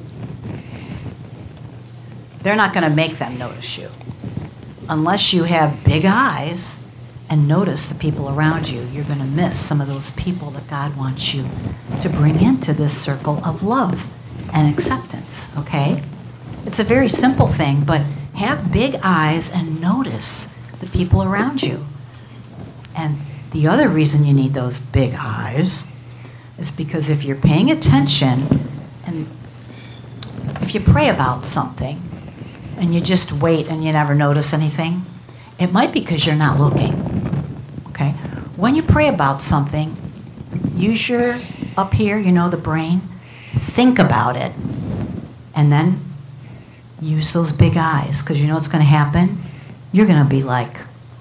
they're not going to make them notice you. Unless you have big eyes and notice the people around you, you're going to miss some of those people that God wants you to bring into this circle of love and acceptance, okay? It's a very simple thing, but have big eyes and notice the people around you. And the other reason you need those big eyes is because if you're paying attention and if you pray about something and you just wait and you never notice anything, it might be because you're not looking, okay? When you pray about something, use your up here, the brain, think about it, and then use those big eyes, because you know what's going to happen? You're going to be like,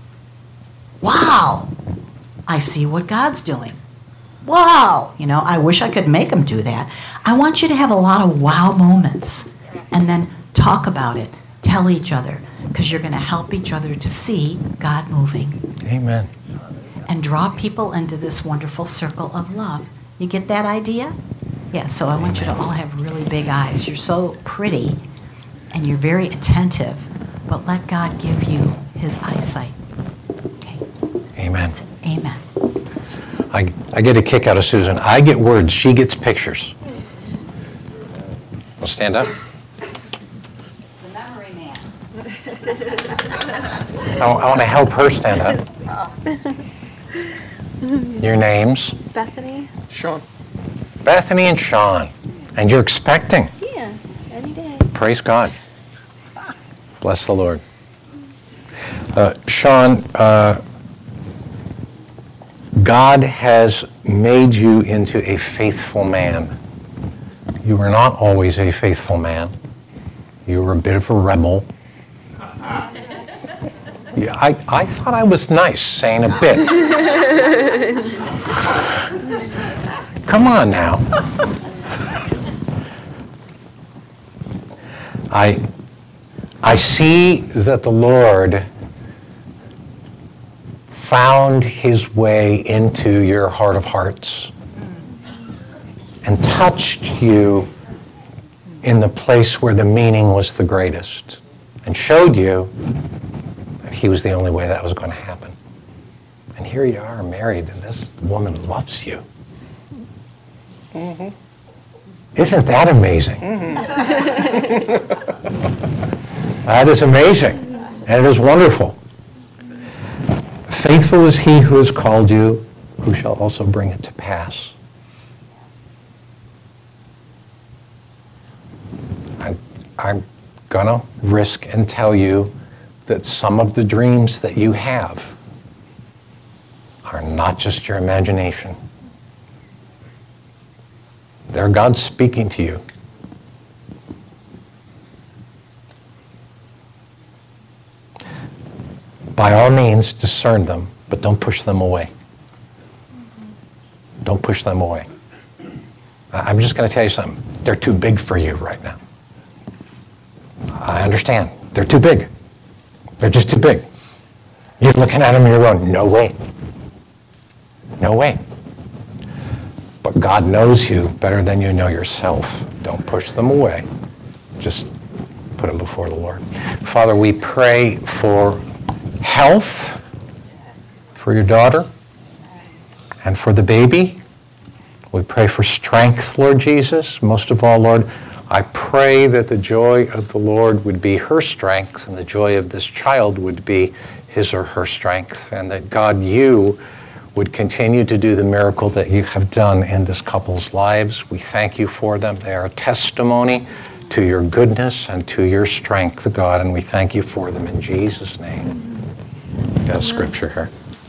wow, I see what God's doing. Wow, I wish I could make him do that. I want you to have a lot of wow moments and then talk about it. Tell each other, because you're going to help each other to see God moving. Amen. And draw people into this wonderful circle of love. You get that idea? Yeah, so I want you to all have really big eyes. You're so pretty, and you're very attentive, but let God give you his eyesight. Okay? Amen. Amen. I get a kick out of Susan. I get words. She gets pictures. Well, stand up. I want to help her stand up. Your names? Bethany. Sean. Bethany and Sean. And you're expecting. Yeah, any day. Praise God. Bless the Lord. Sean, God has made you into a faithful man. You were not always a faithful man. You were a bit of a rebel. Yeah, I thought I was nice saying a bit. Come on now. I see that the Lord found his way into your heart of hearts and touched you in the place where the meaning was the greatest. and showed you that he was the only way that was going to happen. And here you are married, and this woman loves you. Mm-hmm. Isn't that amazing? Mm-hmm. That is amazing, and it is wonderful. Faithful is he who has called you, who shall also bring it to pass. I'm going to risk and tell you that some of the dreams that you have are not just your imagination. They're God speaking to you. By all means, discern them, but don't push them away. Don't push them away. I'm just going to tell you something. They're too big for you right now. I understand. They're too big. They're just too big. You're looking at them and you're going, no way. No way. But God knows you better than you know yourself. Don't push them away. Just put them before the Lord. Father, we pray for health for your daughter and for the baby. We pray for strength, Lord Jesus. Most of all, Lord, I pray that the joy of the Lord would be her strength and the joy of this child would be his or her strength, and that God, you would continue to do the miracle that you have done in this couple's lives. We thank you for them. They are a testimony to your goodness and to your strength, God, and we thank you for them in Jesus' name. Got a scripture here.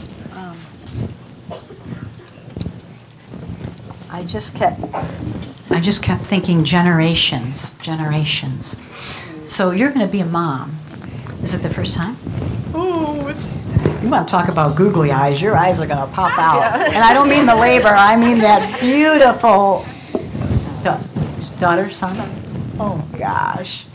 I just kept thinking generations. So you're going to be a mom. Is it the first time? Oh, it's You want to talk about googly eyes? Your eyes are going to pop out. And I don't mean the labor. I mean that beautiful daughter, son. Oh gosh.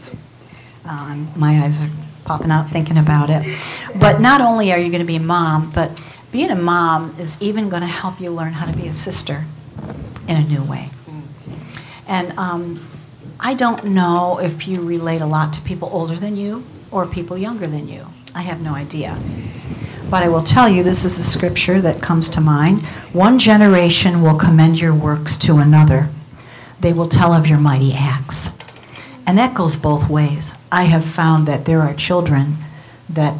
My eyes are popping out thinking about it. But not only are you going to be a mom, but being a mom is even going to help you learn how to be a sister in a new way. And I don't know if you relate a lot to people older than you or people younger than you. I have no idea. But I will tell you, this is the scripture that comes to mind. One generation will commend your works to another. They will tell of your mighty acts. And that goes both ways. I have found that there are children that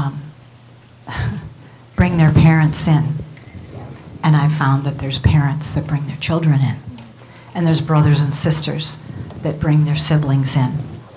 bring their parents in. And I've found that there's parents that bring their children in. And there's brothers and sisters that bring their siblings in.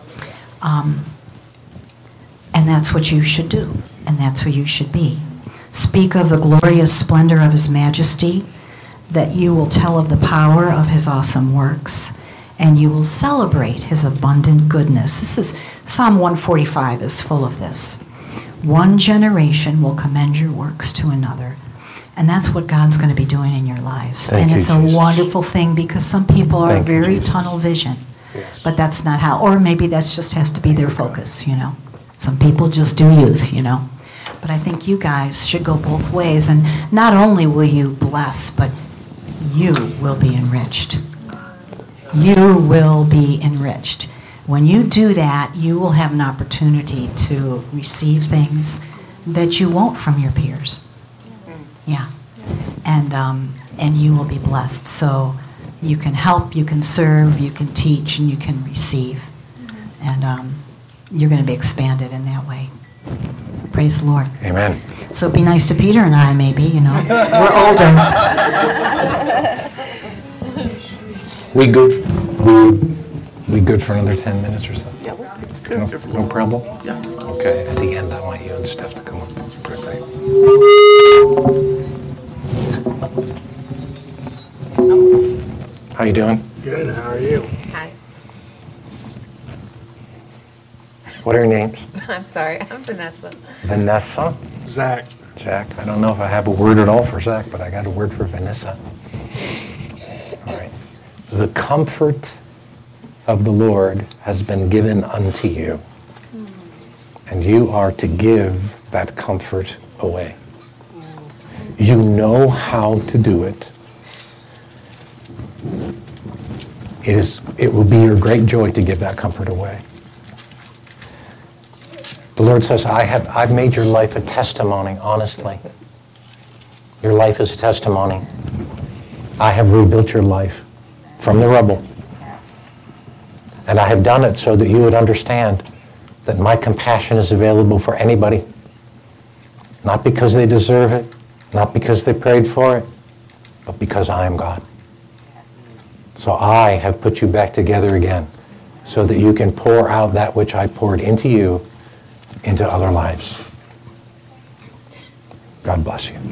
And that's what you should do. And that's who you should be. Speak of the glorious splendor of his majesty, that you will tell of the power of his awesome works, and you will celebrate his abundant goodness. This is Psalm 145 is full of this. One generation will commend your works to another. And that's what God's going to be doing in your lives. Thank and you, it's Jesus. a wonderful thing because some people are Thank you, very Jesus. tunnel vision. Yes. But that's not how, or maybe that's just has to be their focus, you know. Some people just do youth, you know. But I think you guys should go both ways. And not only will you bless, but you will be enriched. You will be enriched. When you do that, you will have an opportunity to receive things that you won't from your peers. Yeah. And you will be blessed. So you can help, you can serve, you can teach, and you can receive. And you're going to be expanded in that way. Praise the Lord. Amen. So be nice to Peter and I, maybe, you know. We're older. We good? We good for another 10 minutes or so? yeah, we're good. No problem? Yeah. Okay, at the end, I want you and Steph to come up quickly. How you doing? Good, how are you? Hi, What are your names? I'm sorry, I'm Vanessa. Vanessa? Zach, Jack? I don't know if I have a word at all for Zach, but I got a word for Vanessa. All right. The comfort of the Lord has been given unto you, and you are to give that comfort away. You know how to do it. It will be your great joy to give that comfort away. Lord says, I've made your life a testimony, honestly. Your life is a testimony. I have rebuilt your life from the rubble. And I have done it so that you would understand that my compassion is available for anybody. Not because they deserve it, not because they prayed for it, but because I am God. So I have put you back together again so that you can pour out that which I poured into you into other lives. God bless you.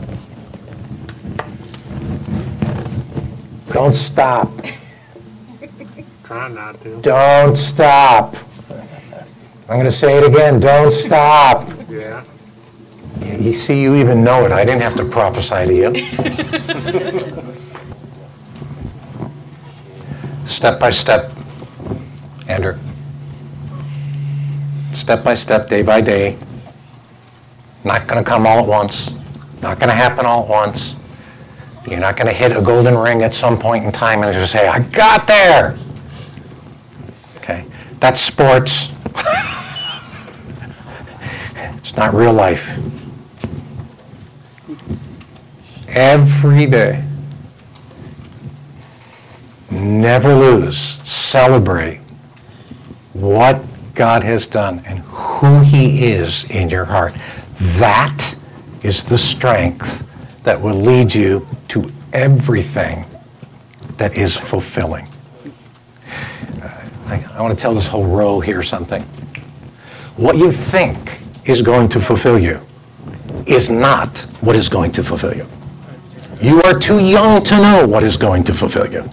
Don't stop. Try not to. Don't stop. I'm going to say it again. Don't stop. Yeah. You see, you even know it. I didn't have to prophesy to you. Step by step, Andrew. Step by step, day by day. Not going to come all at once. Not going to happen all at once. You're not going to hit a golden ring at some point in time and just say, I got there. Okay, that's sports. It's not real life. Every day. Never lose. Celebrate what God has done and who He is in your heart. That is the strength that will lead you to everything that is fulfilling. I want to tell this whole row here something. What you think is going to fulfill you is not what is going to fulfill you. You are too young to know what is going to fulfill you.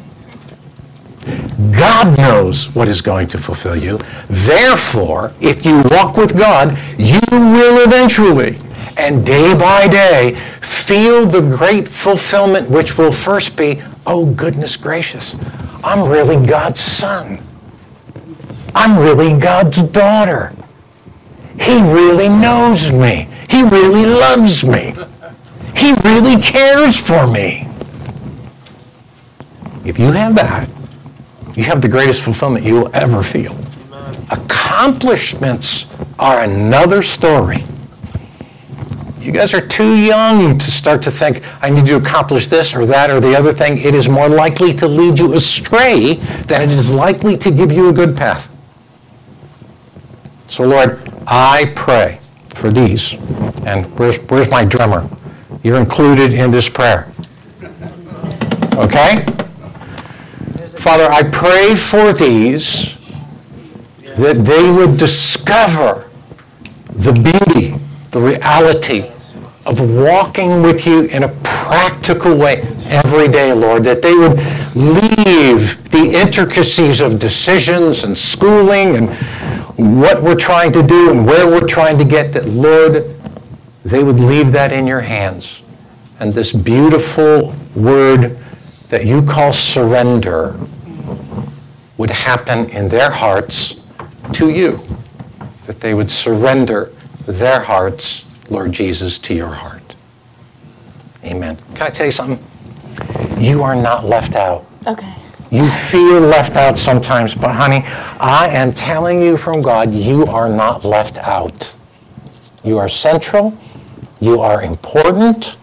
God knows what is going to fulfill you. Therefore, if you walk with God, you will eventually, and day by day, feel the great fulfillment which will first be, oh goodness gracious, I'm really God's son. I'm really God's daughter. He really knows me. He really loves me. He really cares for me. If you have that, you have the greatest fulfillment you will ever feel. Accomplishments are another story. You guys are too young to start to think, I need to accomplish this or that or the other thing. It is more likely to lead you astray than it is likely to give you a good path. So Lord, I pray for these. And where's my drummer? You're included in this prayer. Okay? Father, I pray for these that they would discover the beauty, the reality of walking with you in a practical way every day, Lord, that they would leave the intricacies of decisions and schooling and what we're trying to do and where we're trying to get, that, Lord, they would leave that in your hands. And this beautiful word that you call surrender would happen in their hearts to you, that they would surrender their hearts, Lord Jesus, to your heart. Amen. Can I tell you something? You are not left out. Okay. You feel left out sometimes, but honey, I am telling you from God, you are not left out. You are central. You are important.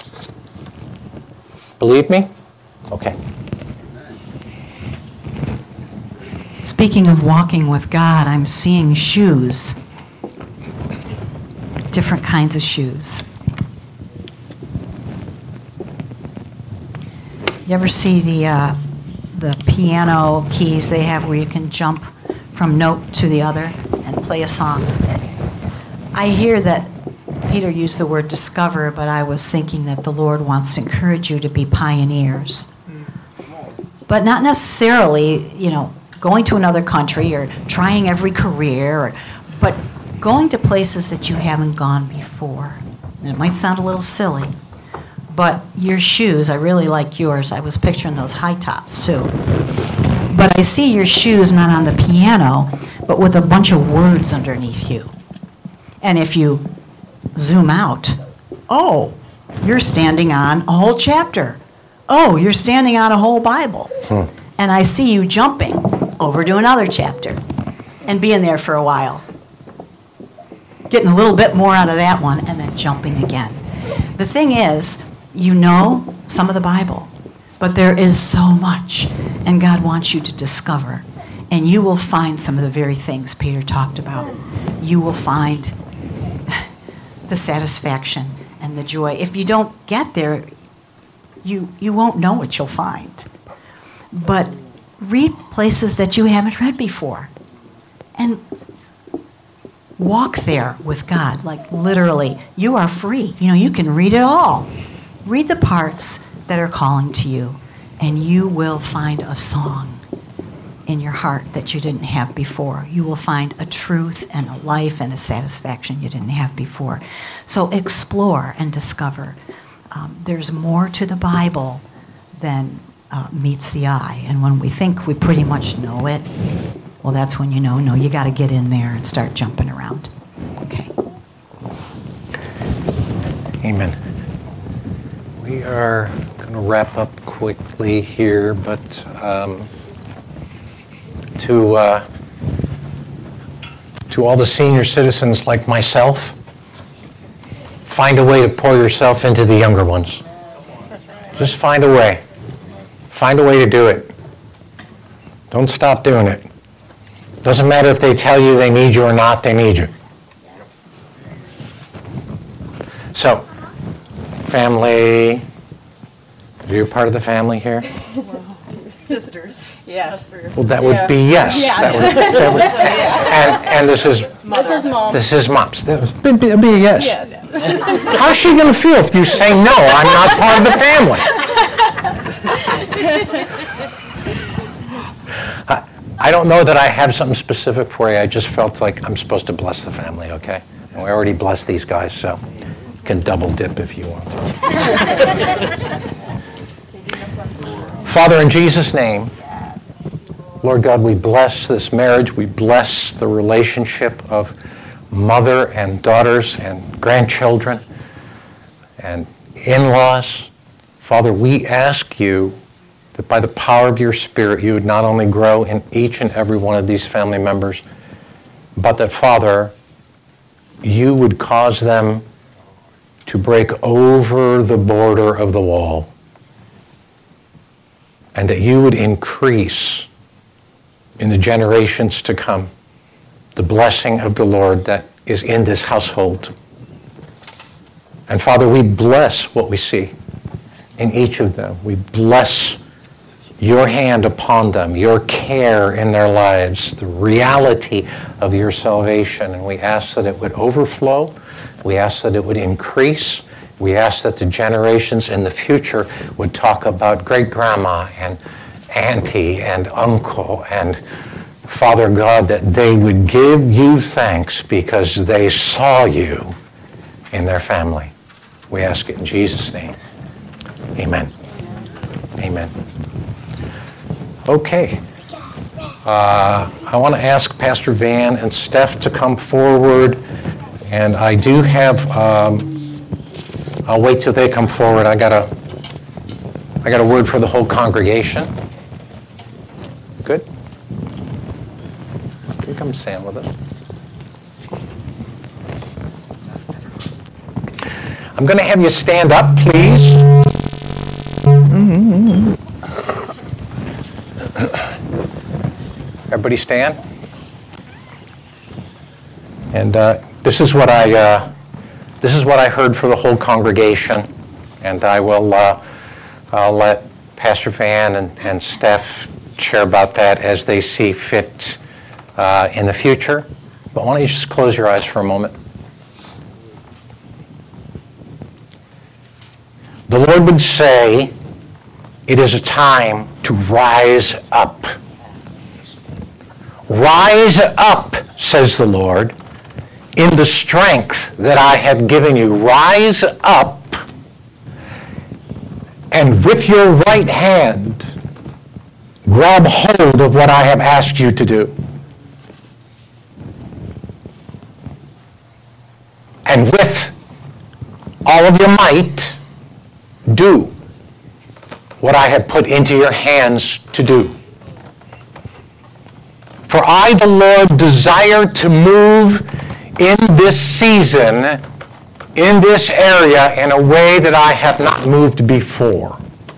Believe me? Okay. Speaking of walking with God, I'm seeing shoes. Different kinds of shoes. You ever see the piano keys they have where you can jump from note to the other and play a song? I hear that Peter used the word discover, but I was thinking that the Lord wants to encourage you to be pioneers. But not necessarily, going to another country or trying every career, but going to places that you haven't gone before. And it might sound a little silly, but your shoes, I really like yours. I was picturing those high tops too. But I see your shoes not on the piano, but with a bunch of words underneath you. And if you zoom out, oh, you're standing on a whole chapter. Oh, you're standing on a whole Bible. And I see you jumping over to another chapter and being there for a while. getting a little bit more out of that one, and then jumping again. The thing is, you know some of the Bible, but there is so much, and God wants you to discover. And you will find some of the very things Peter talked about. You will find the satisfaction and the joy. If you don't get there, you won't know what you'll find. But read places that you haven't read before. And walk there with God. Like literally, you are free. You can read it all. Read the parts that are calling to you, and you will find a song in your heart that you didn't have before. You will find a truth and a life and a satisfaction you didn't have before. So explore and discover. There's more to the Bible than meets the eye. And when we think we pretty much know it, well, that's when you know, no, you got to get in there and start jumping around. Okay. Amen. We are going to wrap up quickly here, but to all the senior citizens like myself, find a way to pour yourself into the younger ones. Just find a way. Find a way to do it. Don't stop doing it. Doesn't matter if they tell you they need you or not, they need you. So, family, are you part of the family here? Sisters. Yeah. Well, that would be yes. That would, and this is Mom. This is Mom's. That would be a yes. Yes. How's she going to feel if you say no? I'm not part of the family. I don't know that I have something specific for you. I just felt like I'm supposed to bless the family. Okay, and we already blessed these guys, so you can double dip if you want to. Father, in Jesus' name, Lord God, we bless this marriage. We bless the relationship of mother and daughters and grandchildren and in-laws. Father, we ask you that by the power of your Spirit, you would not only grow in each and every one of these family members, but that, Father, you would cause them to break over the border of the wall, and that you would increase in the generations to come the blessing of the Lord that is in this household. And Father, we bless what we see in each of them. We bless your hand upon them, your care in their lives, the reality of your salvation. And we ask that it would overflow. We ask that it would increase. We ask that the generations in the future would talk about great-grandma and auntie and uncle, and Father God, that they would give you thanks because they saw you in their family. We ask it in Jesus' name. Amen. Amen. Okay. I want to ask Pastor Van and Steph to come forward, and I do have, I'll wait till they come forward. I got a word for the whole congregation. Good? You can come stand with us. I'm going to have you stand up, please. Everybody stand. And this is what I heard for the whole congregation, and I'll let Pastor Van and Steph share about that as they see fit in the future. But why don't you just close your eyes for a moment? The Lord would say, it is a time to rise up. Rise up, says the Lord, in the strength that I have given you. Rise up, and with your right hand, grab hold of what I have asked you to do. And with all of your might, do what I have put into your hands to do. For I, the Lord, desire to move in this season, in this area, in a way that I have not moved before.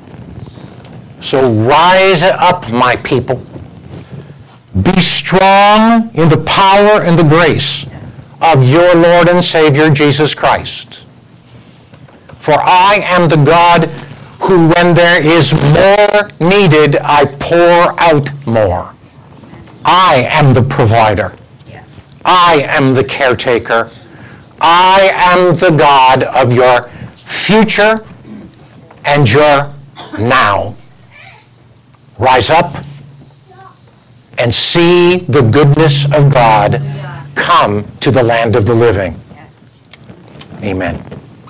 So rise up, my people. Be strong in the power and the grace of your Lord and Savior, Jesus Christ. For I am the God who, when there is more needed, I pour out more. I am the provider. I am the caretaker. I am the God of your future and your now. Rise up and see the goodness of God come to the land of the living. Amen.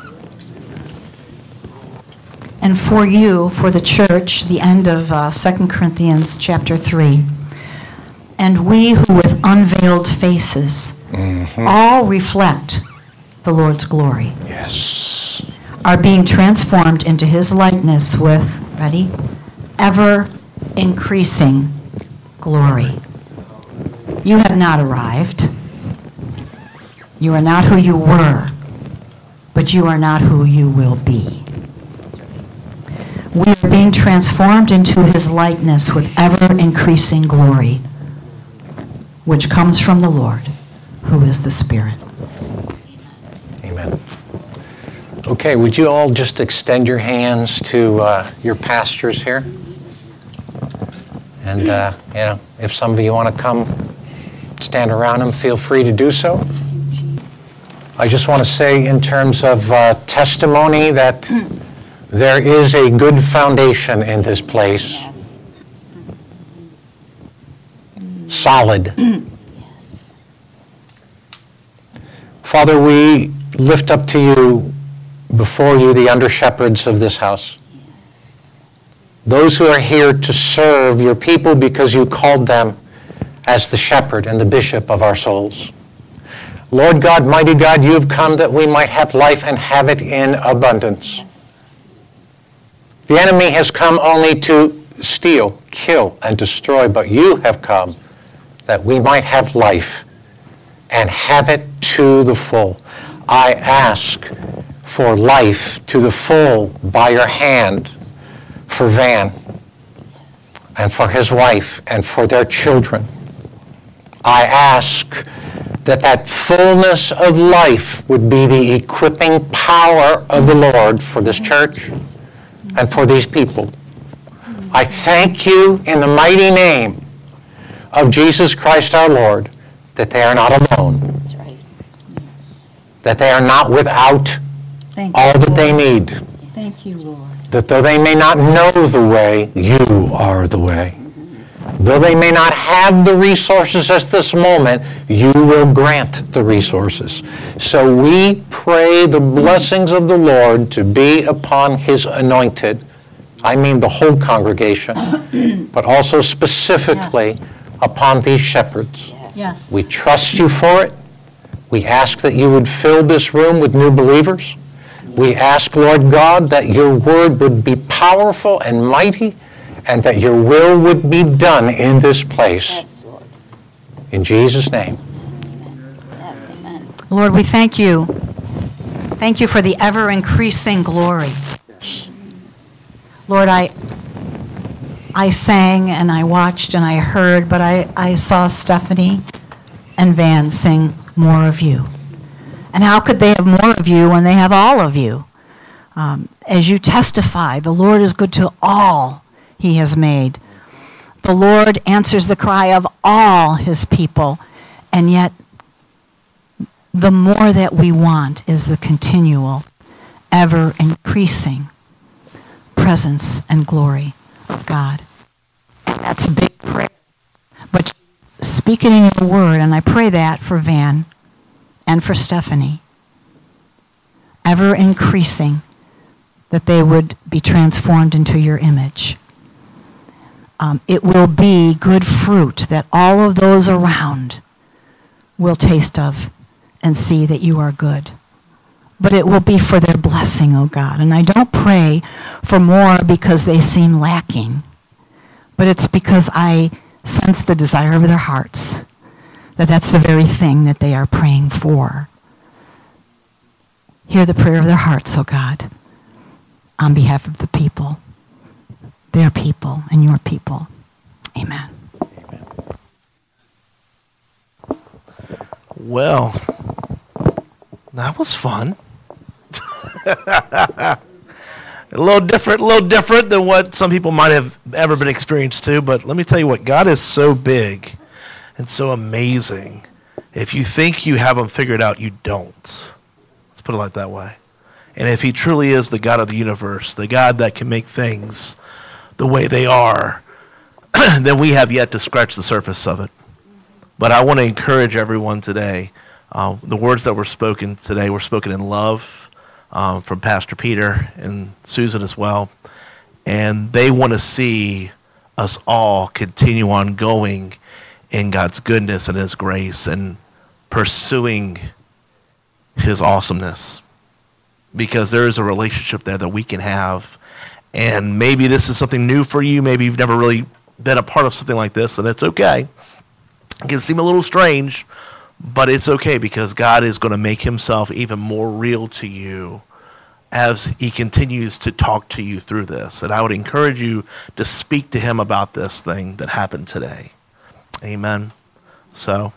And for you, for the church, the end of 2 Corinthians chapter 3. And we who with unveiled faces all reflect the Lord's glory. Yes. Are being transformed into his likeness with, ready, ever increasing glory. You have not arrived. You are not who you were, but you are not who you will be. We are being transformed into his likeness with ever increasing glory, which comes from the Lord, who is the Spirit. Amen. Okay, would you all just extend your hands to your pastors here? And, if some of you want to come stand around them, feel free to do so. I just want to say in terms of testimony that there is a good foundation in this place. Solid. Father, we lift up to you, before you, the under-shepherds of this house. Those who are here to serve your people because you called them as the shepherd and the bishop of our souls. Lord God, mighty God, you have come that we might have life and have it in abundance. The enemy has come only to steal, kill, and destroy, but you have come that we might have life and have it to the full. I ask for life to the full by your hand for Van and for his wife and for their children. I ask that fullness of life would be the equipping power of the Lord for this church and for these people. I thank you in the mighty name of Jesus Christ our Lord that they are not alone. That's right. That they are not without Thank all you, that they Lord. need. Thank you, Lord. That though they may not know the way, you are the way. Though they may not have the resources at this moment, you will grant the resources. So we pray the blessings of the Lord to be upon his anointed. I mean the whole congregation, but also specifically upon these shepherds. Yes. We trust you for it. We ask that you would fill this room with new believers. We ask, Lord God, that your word would be powerful and mighty, and that your will would be done in this place. Yes, Lord. In Jesus' name. Yes, amen. Lord, we thank you. Thank you for the ever-increasing glory. Lord, I sang and I watched and I heard, but I saw Stephanie and Van sing More of You. And how could they have more of you when they have all of you? As you testify, the Lord is good to all he has made. The Lord answers the cry of all his people, and yet the more that we want is the continual, ever-increasing presence and glory of God. And that's a big prayer. But speak it in your word, and I pray that for Van and for Stephanie, ever increasing, that they would be transformed into your image. It will be good fruit that all of those around will taste of and see that you are good. But it will be for their blessing, oh God. And I don't pray for more because they seem lacking, but it's because I sense the desire of their hearts that that's the very thing that they are praying for. Hear the prayer of their hearts, O God, on behalf of the people, their people and your people. Amen. Well, that was fun. A little different than what some people might have ever been experienced to, but let me tell you what, God is so big and so amazing. If you think you have him figured out, you don't. Let's put it like that way. And if he truly is the God of the universe, the God that can make things the way they are, then we have yet to scratch the surface of it. But I want to encourage everyone today. The words that were spoken today were spoken in love from Pastor Peter and Susan as well. And they want to see us all continue on going in God's goodness and his grace and pursuing his awesomeness. Because there is a relationship there that we can have. And maybe this is something new for you. Maybe you've never really been a part of something like this, and it's okay. It can seem a little strange, but it's okay because God is going to make himself even more real to you as he continues to talk to you through this. And I would encourage you to speak to him about this thing that happened today. Amen. So.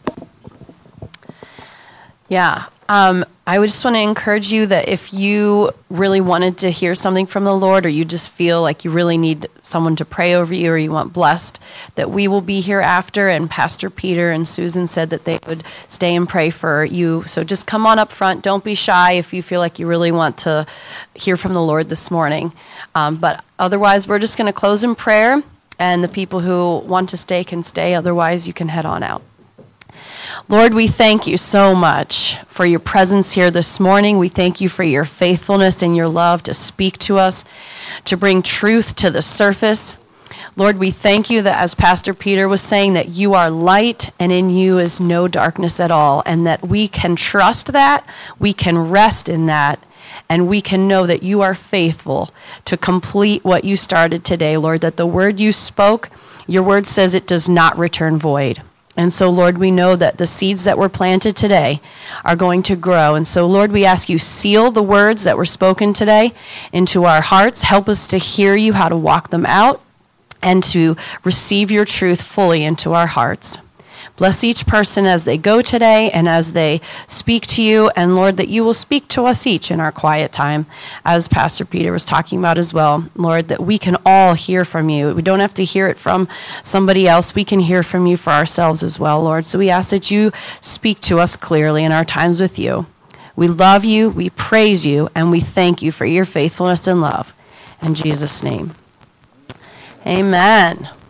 Yeah. I would just want to encourage you that if you really wanted to hear something from the Lord, or you just feel like you really need someone to pray over you, or you want blessed, that we will be here after. And Pastor Peter and Susan said that they would stay and pray for you. So just come on up front. Don't be shy if you feel like you really want to hear from the Lord this morning. But otherwise, we're just going to close in prayer, and the people who want to stay can stay. Otherwise, you can head on out. Lord, we thank you so much for your presence here this morning. We thank you for your faithfulness and your love to speak to us, to bring truth to the surface. Lord, we thank you that, as Pastor Peter was saying, that you are light and in you is no darkness at all, and that we can trust that, we can rest in that, and we can know that you are faithful to complete what you started today, Lord, that the word you spoke, your word says it does not return void. And so, Lord, we know that the seeds that were planted today are going to grow. And so, Lord, we ask you, seal the words that were spoken today into our hearts. Help us to hear you, how to walk them out, and to receive your truth fully into our hearts. Bless each person as they go today and as they speak to you. And, Lord, that you will speak to us each in our quiet time, as Pastor Peter was talking about as well. Lord, that we can all hear from you. We don't have to hear it from somebody else. We can hear from you for ourselves as well, Lord. So we ask that you speak to us clearly in our times with you. We love you, we praise you, and we thank you for your faithfulness and love. In Jesus' name, amen.